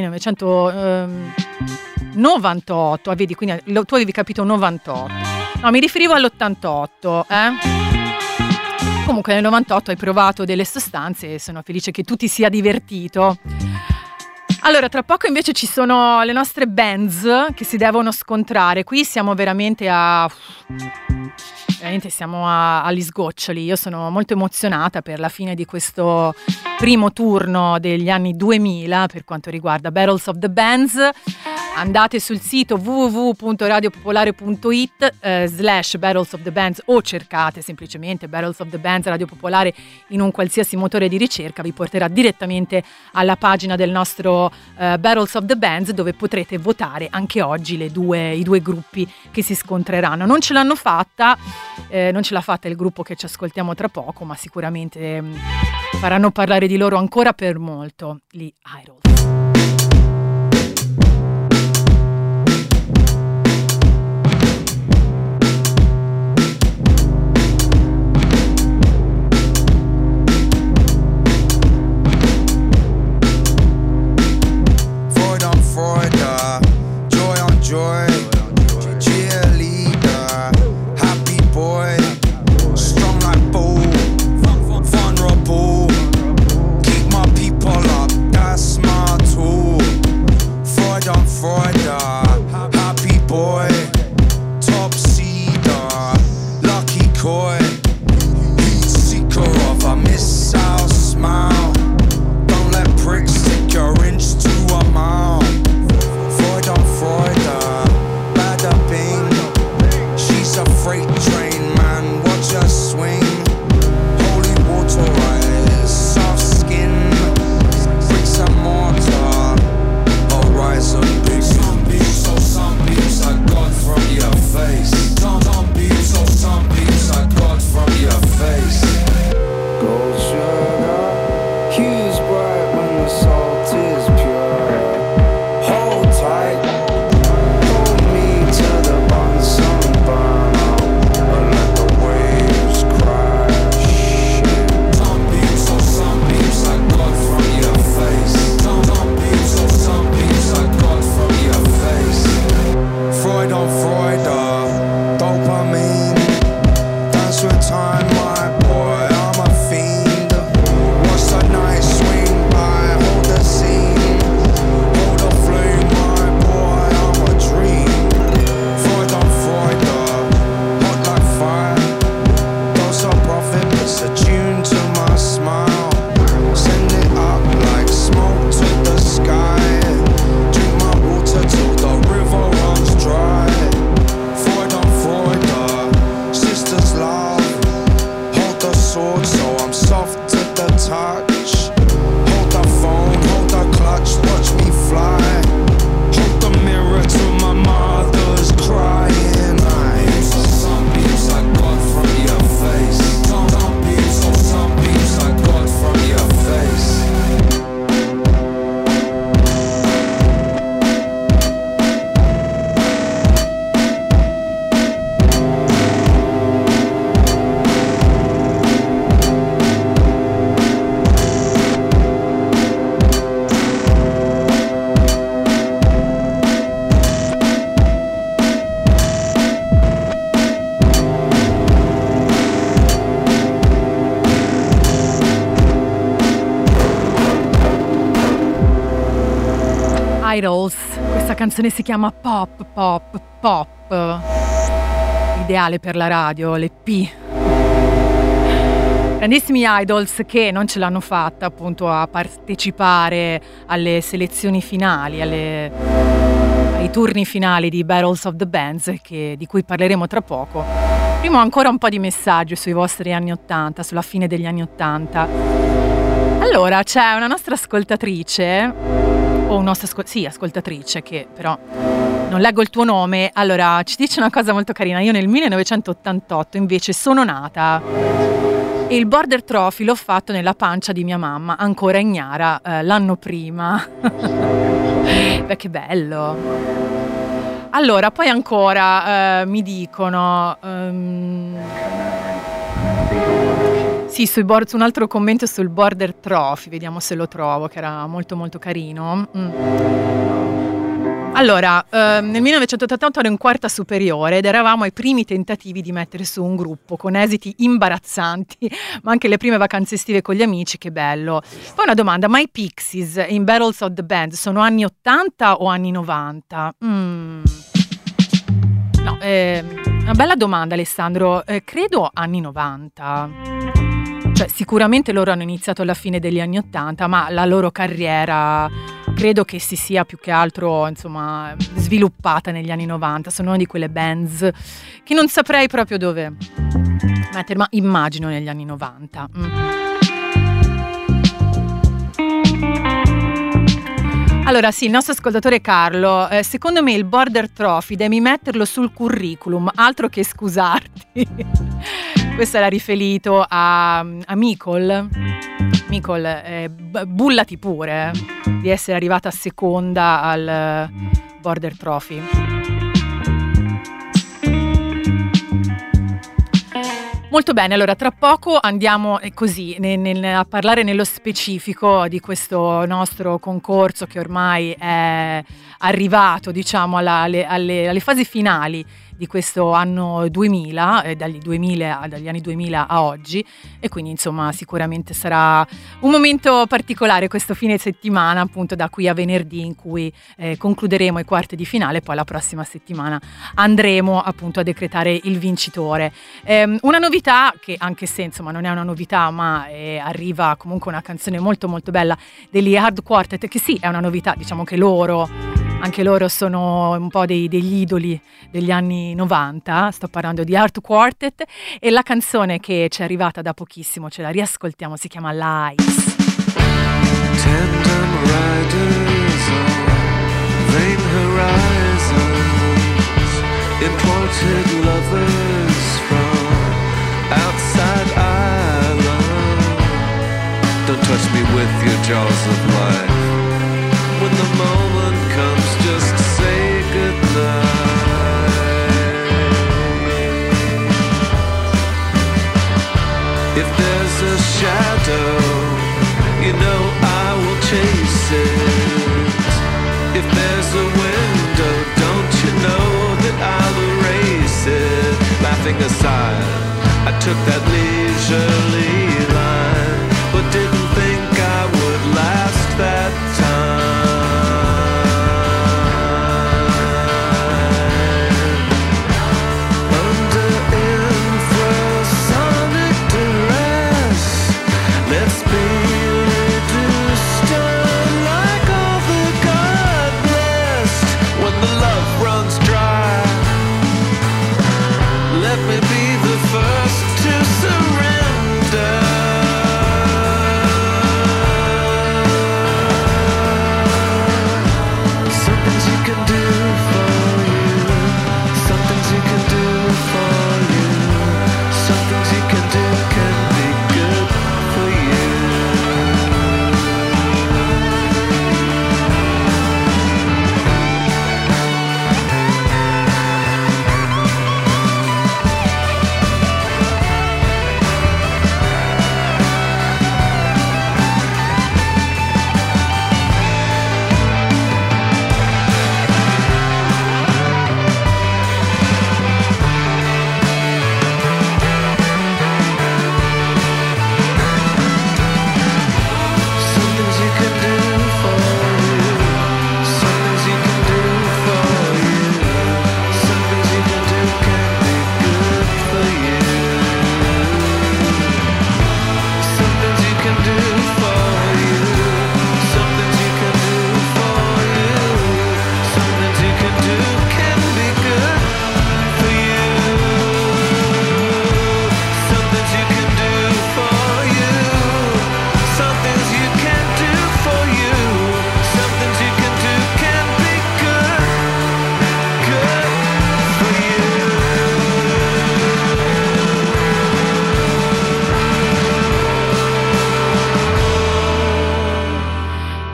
1998, vedi, quindi tu avevi capito 98. No, mi riferivo all'88, Comunque nel 98 hai provato delle sostanze e sono felice che tu ti sia divertito. Allora, tra poco invece ci sono le nostre bands che si devono scontrare. Qui siamo veramente agli sgoccioli. Io sono molto emozionata per la fine di questo primo turno degli anni 2000 per quanto riguarda Battles of the Bands. Andate sul sito www.radiopopolare.it /Battles of the Bands o cercate semplicemente Battles of the Bands Radio Popolare in un qualsiasi motore di ricerca, vi porterà direttamente alla pagina del nostro Battles of the Bands, dove potrete votare anche oggi i due gruppi che si scontreranno. Non ce l'ha fatta il gruppo che ci ascoltiamo tra poco, ma sicuramente faranno parlare di loro ancora per molto, gli Idols. Joy, cheerleader, happy boy, strong like bull, vulnerable, keep my people up, that's my tool. Freud on Freuder, happy boy, top seeder, lucky koi, heat seeker of a missile smile. Don't let pricks stick your inch to a mile. Freud on Freuder, bada bing. She's a freight train, man, watch her swing. Holy water rise, soft skin, bricks and mortar, horizon big. Some beats, oh some beats I got from your face. Some beats, oh some beats I got from your face. Gold sugar, hues bright when the salt is pure. Hold tight, hold me to the bottom, sunburn out, and let the waves crash in. Some beats, oh some beats I got from your face. Some beats, oh some beats I got from your face. Freud on Freuder, dopamine, dance with time, my boy, I'm a fiend. Watch the night swing by, hold the scene, hold the flame, my boy, I'm a dream. Freud on Freuder, hot like fire, dose of profit, it's a tune to my smile. Send it up like smoke to the sky. Drink my water till the river runs dry. Freud on Freuder, sisters love. Hold the sword so I'm soft to the touch. Hold the phone, hold the clutch, watch me fly. Hold the mirror to my mother's crying eyes. Some beats I got from your face. Some beats, oh some beats I got from your face. Idols, questa canzone si chiama Pop, Pop, Pop, ideale per la radio, le P. Grandissimi Idols che non ce l'hanno fatta appunto a partecipare alle selezioni finali, ai turni finali di Battles of the Bands, di cui parleremo tra poco. Prima ancora un po' di messaggi sui vostri anni 80, sulla fine degli anni 80. Allora, c'è una nostra ascoltatrice, o una nostra ascoltatrice, che però non leggo il tuo nome. Allora, ci dice una cosa molto carina. Io nel 1988 invece sono nata e il Border Trophy l'ho fatto nella pancia di mia mamma, ancora ignara, l'anno prima. Beh, che bello. Allora, poi ancora mi dicono sì, su un altro commento sul Border Trophy, vediamo se lo trovo, che era molto molto carino. Allora, nel 1988 ero in quarta superiore ed eravamo ai primi tentativi di mettere su un gruppo con esiti imbarazzanti, ma anche le prime vacanze estive con gli amici, che bello. Poi una domanda, ma i Pixies in Battles of the Band sono anni 80 o anni 90? No, una bella domanda, Alessandro, credo anni 90. Cioè, sicuramente loro hanno iniziato alla fine degli anni 80, ma la loro carriera credo che si sia più che altro, insomma, sviluppata negli anni 90. Sono una di quelle bands che non saprei proprio dove mettere, ma immagino negli anni 90. Allora sì, il nostro ascoltatore Carlo, secondo me il Border Trophy devi metterlo sul curriculum, altro che scusarti. Questo era riferito a Micol. Micol, bullati pure di essere arrivata seconda al Border Trophy. Molto bene, allora tra poco andiamo così a parlare nello specifico di questo nostro concorso che ormai è arrivato, diciamo, alle fasi finali di questo anno 2000, dagli anni 2000 a oggi, e quindi insomma sicuramente sarà un momento particolare questo fine settimana, appunto da qui a venerdì, in cui concluderemo i quarti di finale. Poi la prossima settimana andremo appunto a decretare il vincitore. Una novità che, anche se insomma non è una novità, ma arriva comunque una canzone molto molto bella degli Hard Quartet, che sì è una novità, diciamo che anche loro sono un po' degli idoli degli anni 90, sto parlando di Hard Quartet, e la canzone che ci è arrivata da pochissimo, ce la riascoltiamo, si chiama Lies. Tandem riders on vain horizons, imported lovers from outside Ireland. Don't touch me with your jaws of life. When the moment comes, just say goodnight. If there's a shadow, you know I will chase it. If there's a window, don't you know that I'll erase it. Laughing aside, I took that leisurely line, but didn't think I would last that time.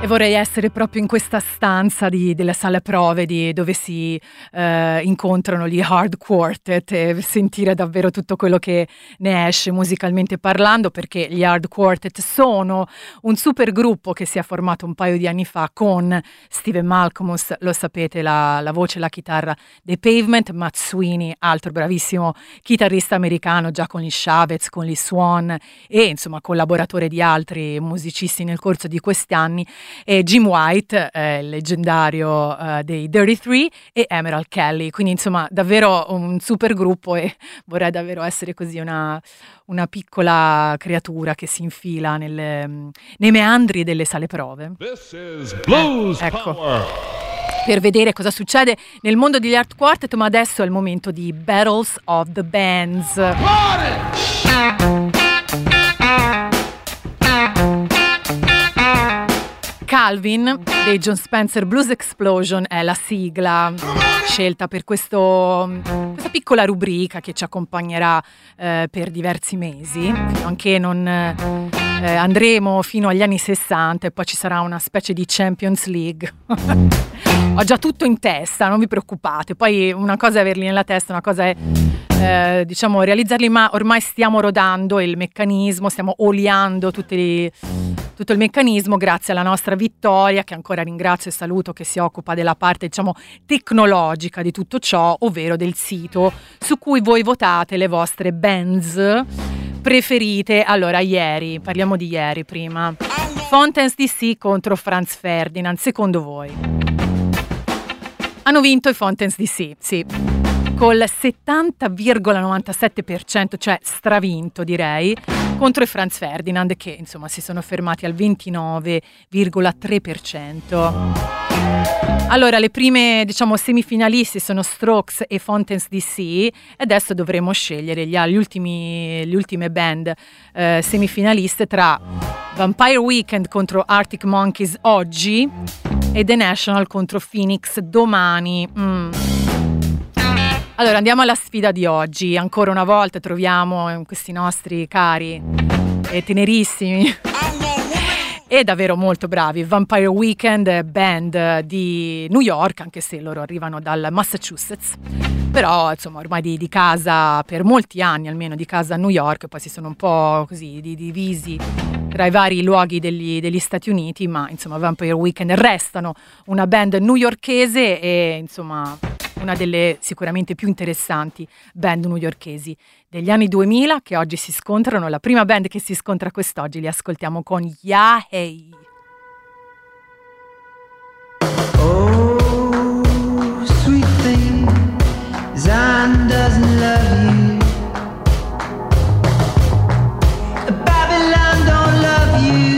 E vorrei essere proprio in questa stanza della sala prove dove si incontrano gli Hard Quartet e sentire davvero tutto quello che ne esce musicalmente parlando, perché gli Hard Quartet sono un super gruppo che si è formato un paio di anni fa con Steven Malcolmus, lo sapete, la voce e la chitarra dei Pavement, Matt Sweeney, altro bravissimo chitarrista americano, già con gli Chavez, con gli Swan e insomma collaboratore di altri musicisti nel corso di questi anni, e Jim White, il leggendario dei Dirty Three, e Emerald Kelly, quindi insomma davvero un super gruppo, e vorrei davvero essere così una piccola creatura che si infila nei meandri delle sale prove. This is Blues ecco. Power. Per vedere cosa succede nel mondo degli Hard Quartet, ma adesso è il momento di Battles of the Bands. Calvin dei John Spencer Blues Explosion è la sigla scelta per questa piccola rubrica che ci accompagnerà per diversi mesi, anche non andremo fino agli anni 60 e poi ci sarà una specie di Champions League. Ho già tutto in testa, non vi preoccupate, poi una cosa è averli nella testa, una cosa è diciamo realizzarli, ma ormai stiamo rodando il meccanismo, stiamo oliando tutto il meccanismo grazie alla nostra Vittoria, che ancora ringrazio e saluto, che si occupa della parte diciamo tecnologica di tutto ciò, ovvero del sito su cui voi votate le vostre bands preferite. Allora, parliamo di ieri prima. Fountains DC contro Franz Ferdinand, secondo voi? Hanno vinto i Fountains DC, sì, col 70,97%, cioè stravinto direi, contro i Franz Ferdinand che insomma si sono fermati al 29,3%. Allora, le prime diciamo semifinalisti sono Strokes e Fountains DC, e adesso dovremo scegliere le ultime band semifinaliste tra Vampire Weekend contro Arctic Monkeys oggi e The National contro Phoenix domani. Allora, andiamo alla sfida di oggi. Ancora una volta troviamo questi nostri cari e tenerissimi e davvero molto bravi Vampire Weekend, band di New York, anche se loro arrivano dal Massachusetts, però insomma ormai di casa per molti anni, almeno di casa a New York, poi si sono un po' così divisi tra i vari luoghi degli Stati Uniti, ma insomma Vampire Weekend restano una band newyorkese e insomma una delle sicuramente più interessanti band newyorkesi degli anni 2000 che oggi si scontrano. La prima band che si scontra quest'oggi li ascoltiamo con Yeah Hey. Oh, sweet thing, Zion doesn't love you. Babylon don't love you,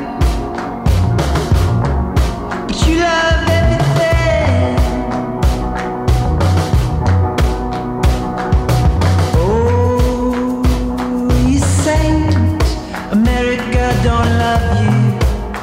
but you love everything. Oh, you saint, America don't love you.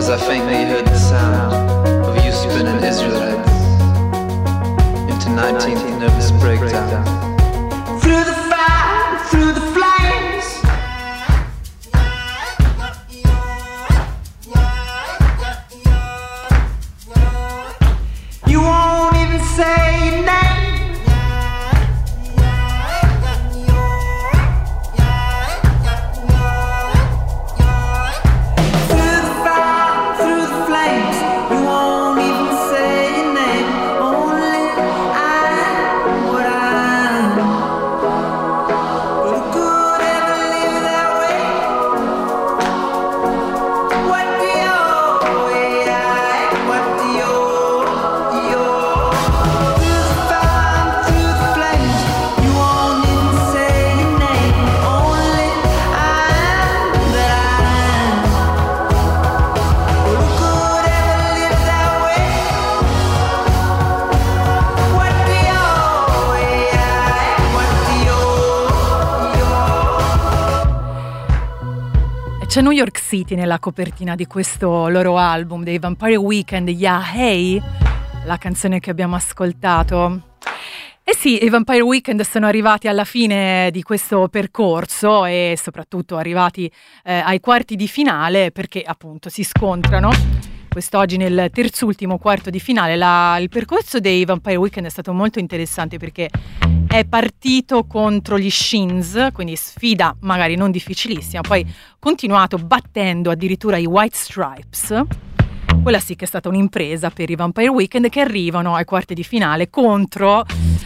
as I faintly heard the sound of you spinning Israelites into 19th nervous breakdown. Through the fire, through the flames, you won't even say your name. C'è New York City nella copertina di questo loro album dei Vampire Weekend, Yeah Hey, la canzone che abbiamo ascoltato. E sì, i Vampire Weekend sono arrivati alla fine di questo percorso e soprattutto arrivati ai quarti di finale, perché appunto si scontrano quest'oggi nel terzultimo quarto di finale. Il percorso dei Vampire Weekend è stato molto interessante perché è partito contro gli Shins, quindi sfida magari non difficilissima, poi continuato battendo addirittura i White Stripes. Quella sì che è stata un'impresa per i Vampire Weekend, che arrivano ai quarti di finale contro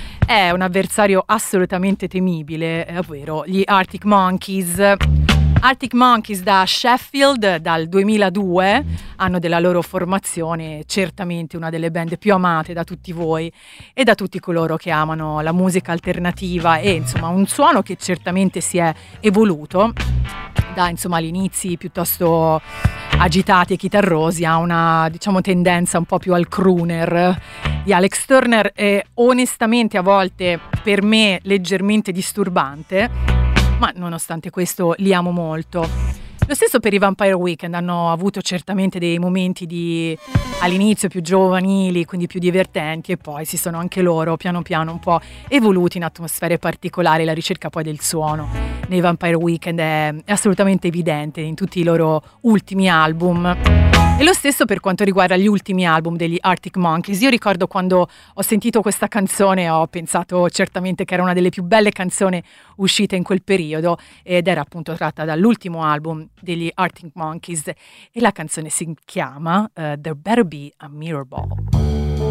un avversario assolutamente temibile, ovvero gli Arctic Monkeys. Arctic Monkeys da Sheffield dal 2002, anno della loro formazione, certamente una delle band più amate da tutti voi e da tutti coloro che amano la musica alternativa e insomma un suono che certamente si è evoluto da insomma gli inizi piuttosto agitati e chitarrosi a una diciamo tendenza un po' più al crooner di Alex Turner e onestamente a volte per me leggermente disturbante. Ma nonostante questo li amo molto. Lo stesso per i Vampire Weekend, hanno avuto certamente dei momenti all'inizio più giovanili, quindi più divertenti, e poi si sono anche loro piano piano un po' evoluti in atmosfere particolari. La ricerca poi del suono nei Vampire Weekend è assolutamente evidente in tutti i loro ultimi album. E lo stesso per quanto riguarda gli ultimi album degli Arctic Monkeys. Io ricordo quando ho sentito questa canzone ho pensato certamente che era una delle più belle canzoni uscite in quel periodo, ed era appunto tratta dall'ultimo album degli Arctic Monkeys e la canzone si chiama There Better Be a Mirror Ball.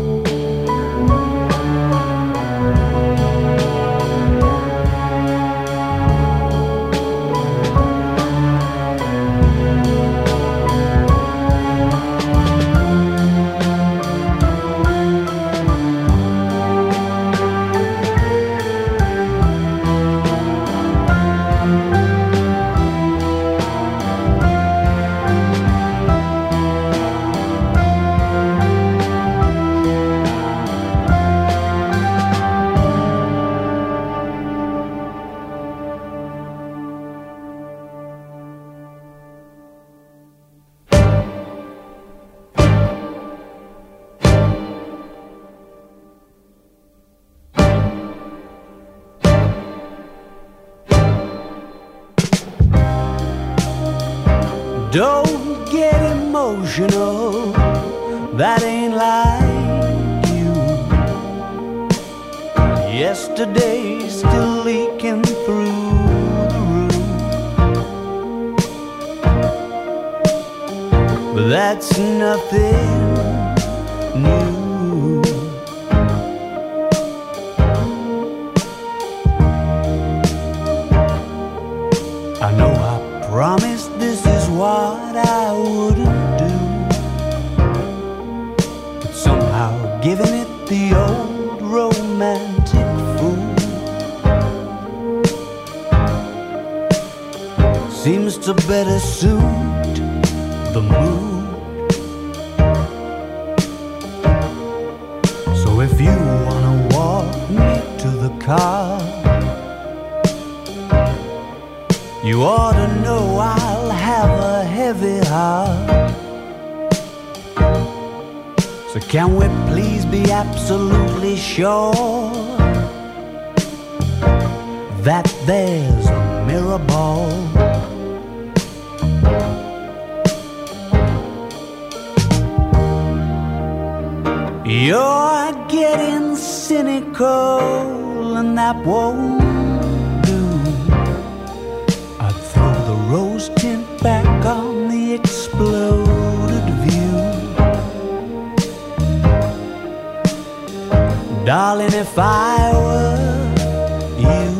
Don't get emotional, that ain't like you. Yesterday's still leaking through the room, but that's nothing new. I know I promised this is what I wouldn't do, but somehow giving it the old romantic fool seems to better suit the mood. So if you wanna walk me to the car, you ought to know I'll have a heavy heart. So can we please be absolutely sure that there's a mirror ball? You're getting cynical and that won't do. I'd throw the rose tint back on the exploded view. Darling, if I were you,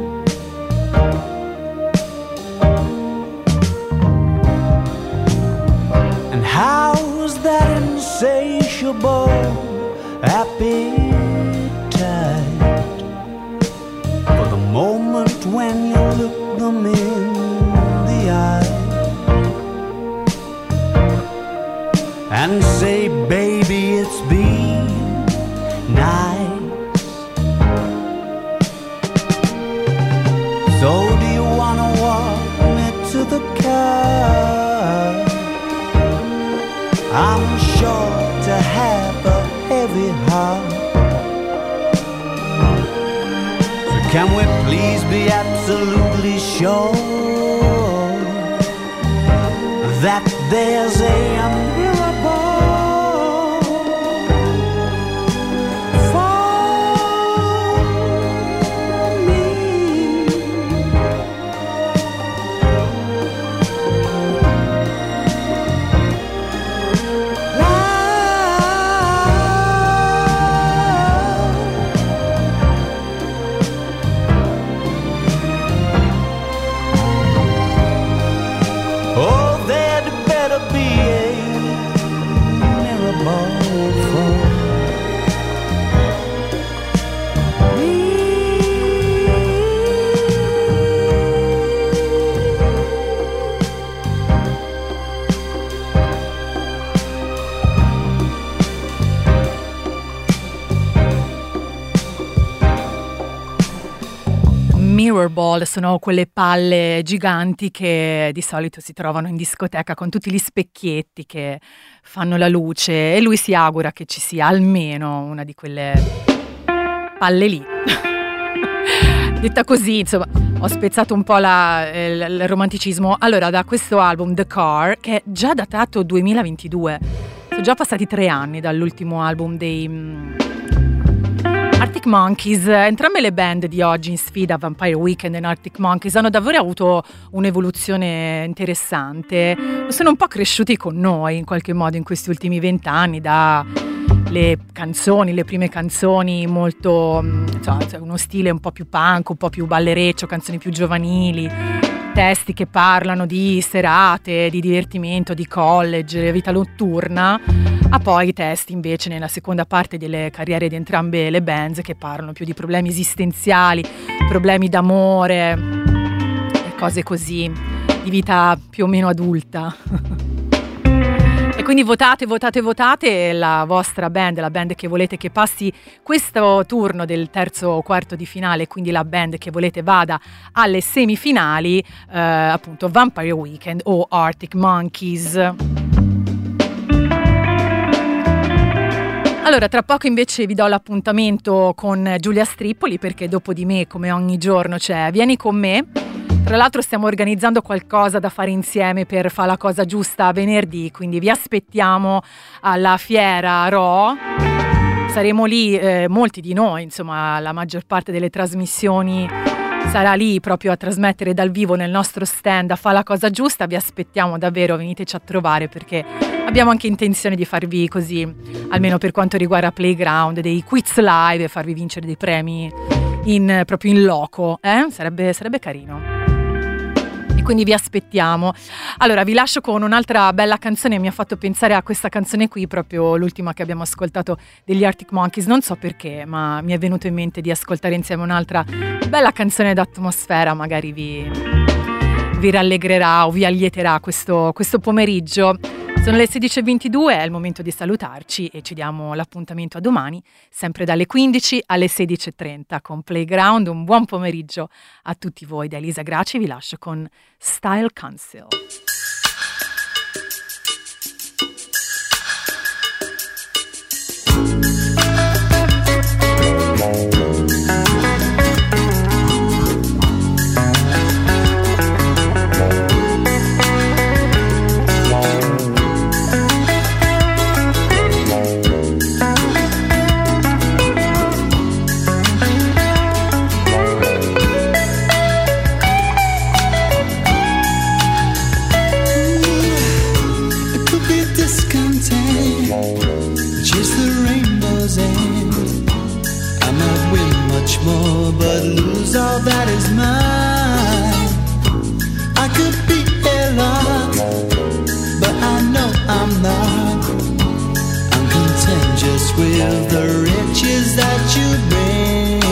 and how's that insatiable appetite for the moment when you look them in the eye and say, baby, it's been nice. So do you wanna walk me to the car? I'm sure to have a heavy heart. So can we please be absolutely sure that there's a mirror ball for me? Oh, there'd better be a mirror ball for me. Mirror ball sono quelle palle giganti che di solito si trovano in discoteca con tutti gli specchietti che fanno la luce, e lui si augura che ci sia almeno una di quelle palle lì. Detta così, insomma, ho spezzato un po' il romanticismo. Allora, da questo album The Car, che è già datato 2022, sono già passati 3 anni dall'ultimo album dei Arctic Monkeys. Entrambe le band di oggi in sfida, Vampire Weekend e Arctic Monkeys, hanno davvero avuto un'evoluzione interessante. Sono un po' cresciuti con noi in qualche modo in questi ultimi 20 anni, da le prime canzoni molto, cioè uno stile un po' più punk, un po' più ballereccio, canzoni più giovanili, testi che parlano di serate, di divertimento, di college, vita notturna, a poi testi invece nella seconda parte delle carriere di entrambe le band che parlano più di problemi esistenziali, problemi d'amore e cose così, di vita più o meno adulta. E quindi votate la vostra band, la band che volete che passi questo turno del terzo o quarto di finale, quindi la band che volete vada alle semifinali, appunto Vampire Weekend o Arctic Monkeys. Allora, tra poco invece vi do l'appuntamento con Giulia Strippoli, perché dopo di me, come ogni giorno, c'è Vieni con me. Tra l'altro stiamo organizzando qualcosa da fare insieme per Fa la cosa giusta venerdì, quindi vi aspettiamo alla fiera Ro. Saremo lì, molti di noi, insomma, la maggior parte delle trasmissioni sarà lì proprio a trasmettere dal vivo nel nostro stand a Fa la cosa giusta. Vi aspettiamo davvero, veniteci a trovare, perché abbiamo anche intenzione di farvi così, almeno per quanto riguarda Playground, dei quiz live e farvi vincere dei premi proprio in loco, sarebbe carino. E quindi vi aspettiamo. Allora, vi lascio con un'altra bella canzone. Mi ha fatto pensare a questa canzone qui, proprio l'ultima che abbiamo ascoltato degli Arctic Monkeys. Non so perché, ma mi è venuto in mente di ascoltare insieme un'altra bella canzone d'atmosfera. Magari vi rallegrerà o vi allieterà questo pomeriggio. Sono le 16:22, è il momento di salutarci e ci diamo l'appuntamento a domani, sempre dalle 15 alle 16:30 con Playground. Un buon pomeriggio a tutti voi. Da Elisa Graci vi lascio con Style Council. just with the riches that you bring.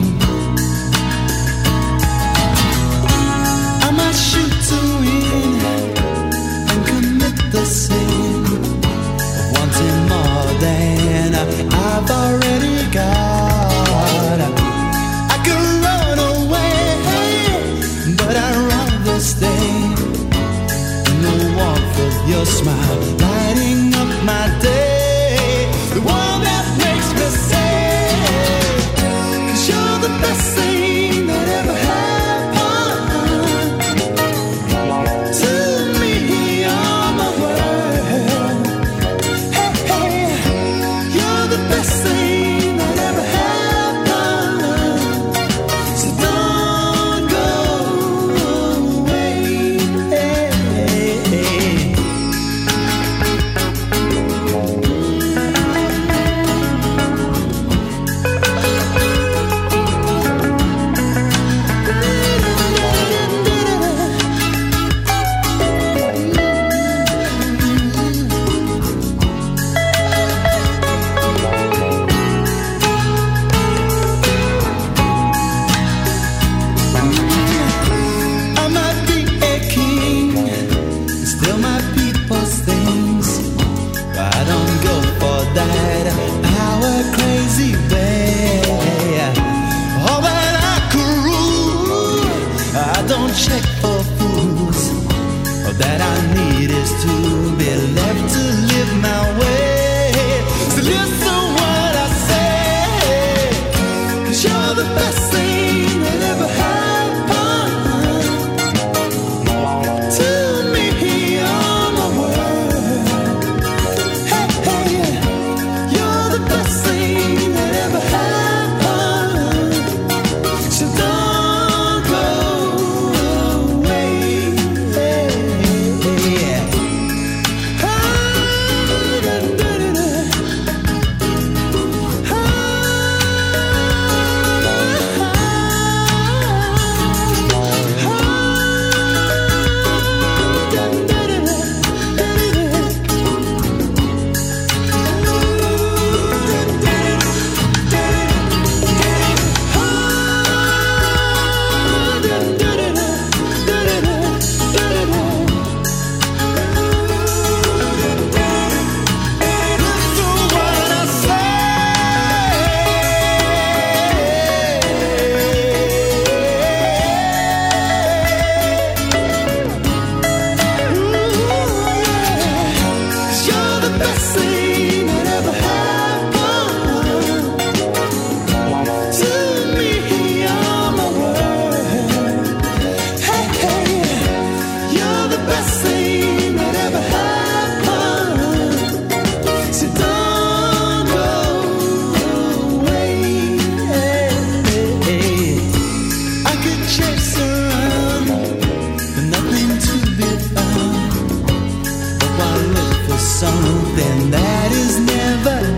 I might shoot to win and commit the sin of wanting more than I've already got. I could run away, but I'd rather stay in the warmth of your smile, lighting up my day, the one that makes me say, 'cause you're the best thing that ever happened to me. You're my world. Hey, hey, you're the best thing that ever happened. So don't go away. Hey, hey, hey. I might be a king, still my people's things, but I don't go for that power crazy babe. All that I could rule, I don't check for fools. All that I need is to be left to live my way. So listen what I say, 'cause you're the best thing that ever happened to me. You're my world. Hey, hey, you're the best thing that ever happened. So don't go away. Hey, hey. You're the best thing that ever happened to me. You're my world. Hey, hey, you're the best thing that ever happened. So don't go away. Hey, hey, hey. I could chase around, but nothing to be found. Hope I look for something that is never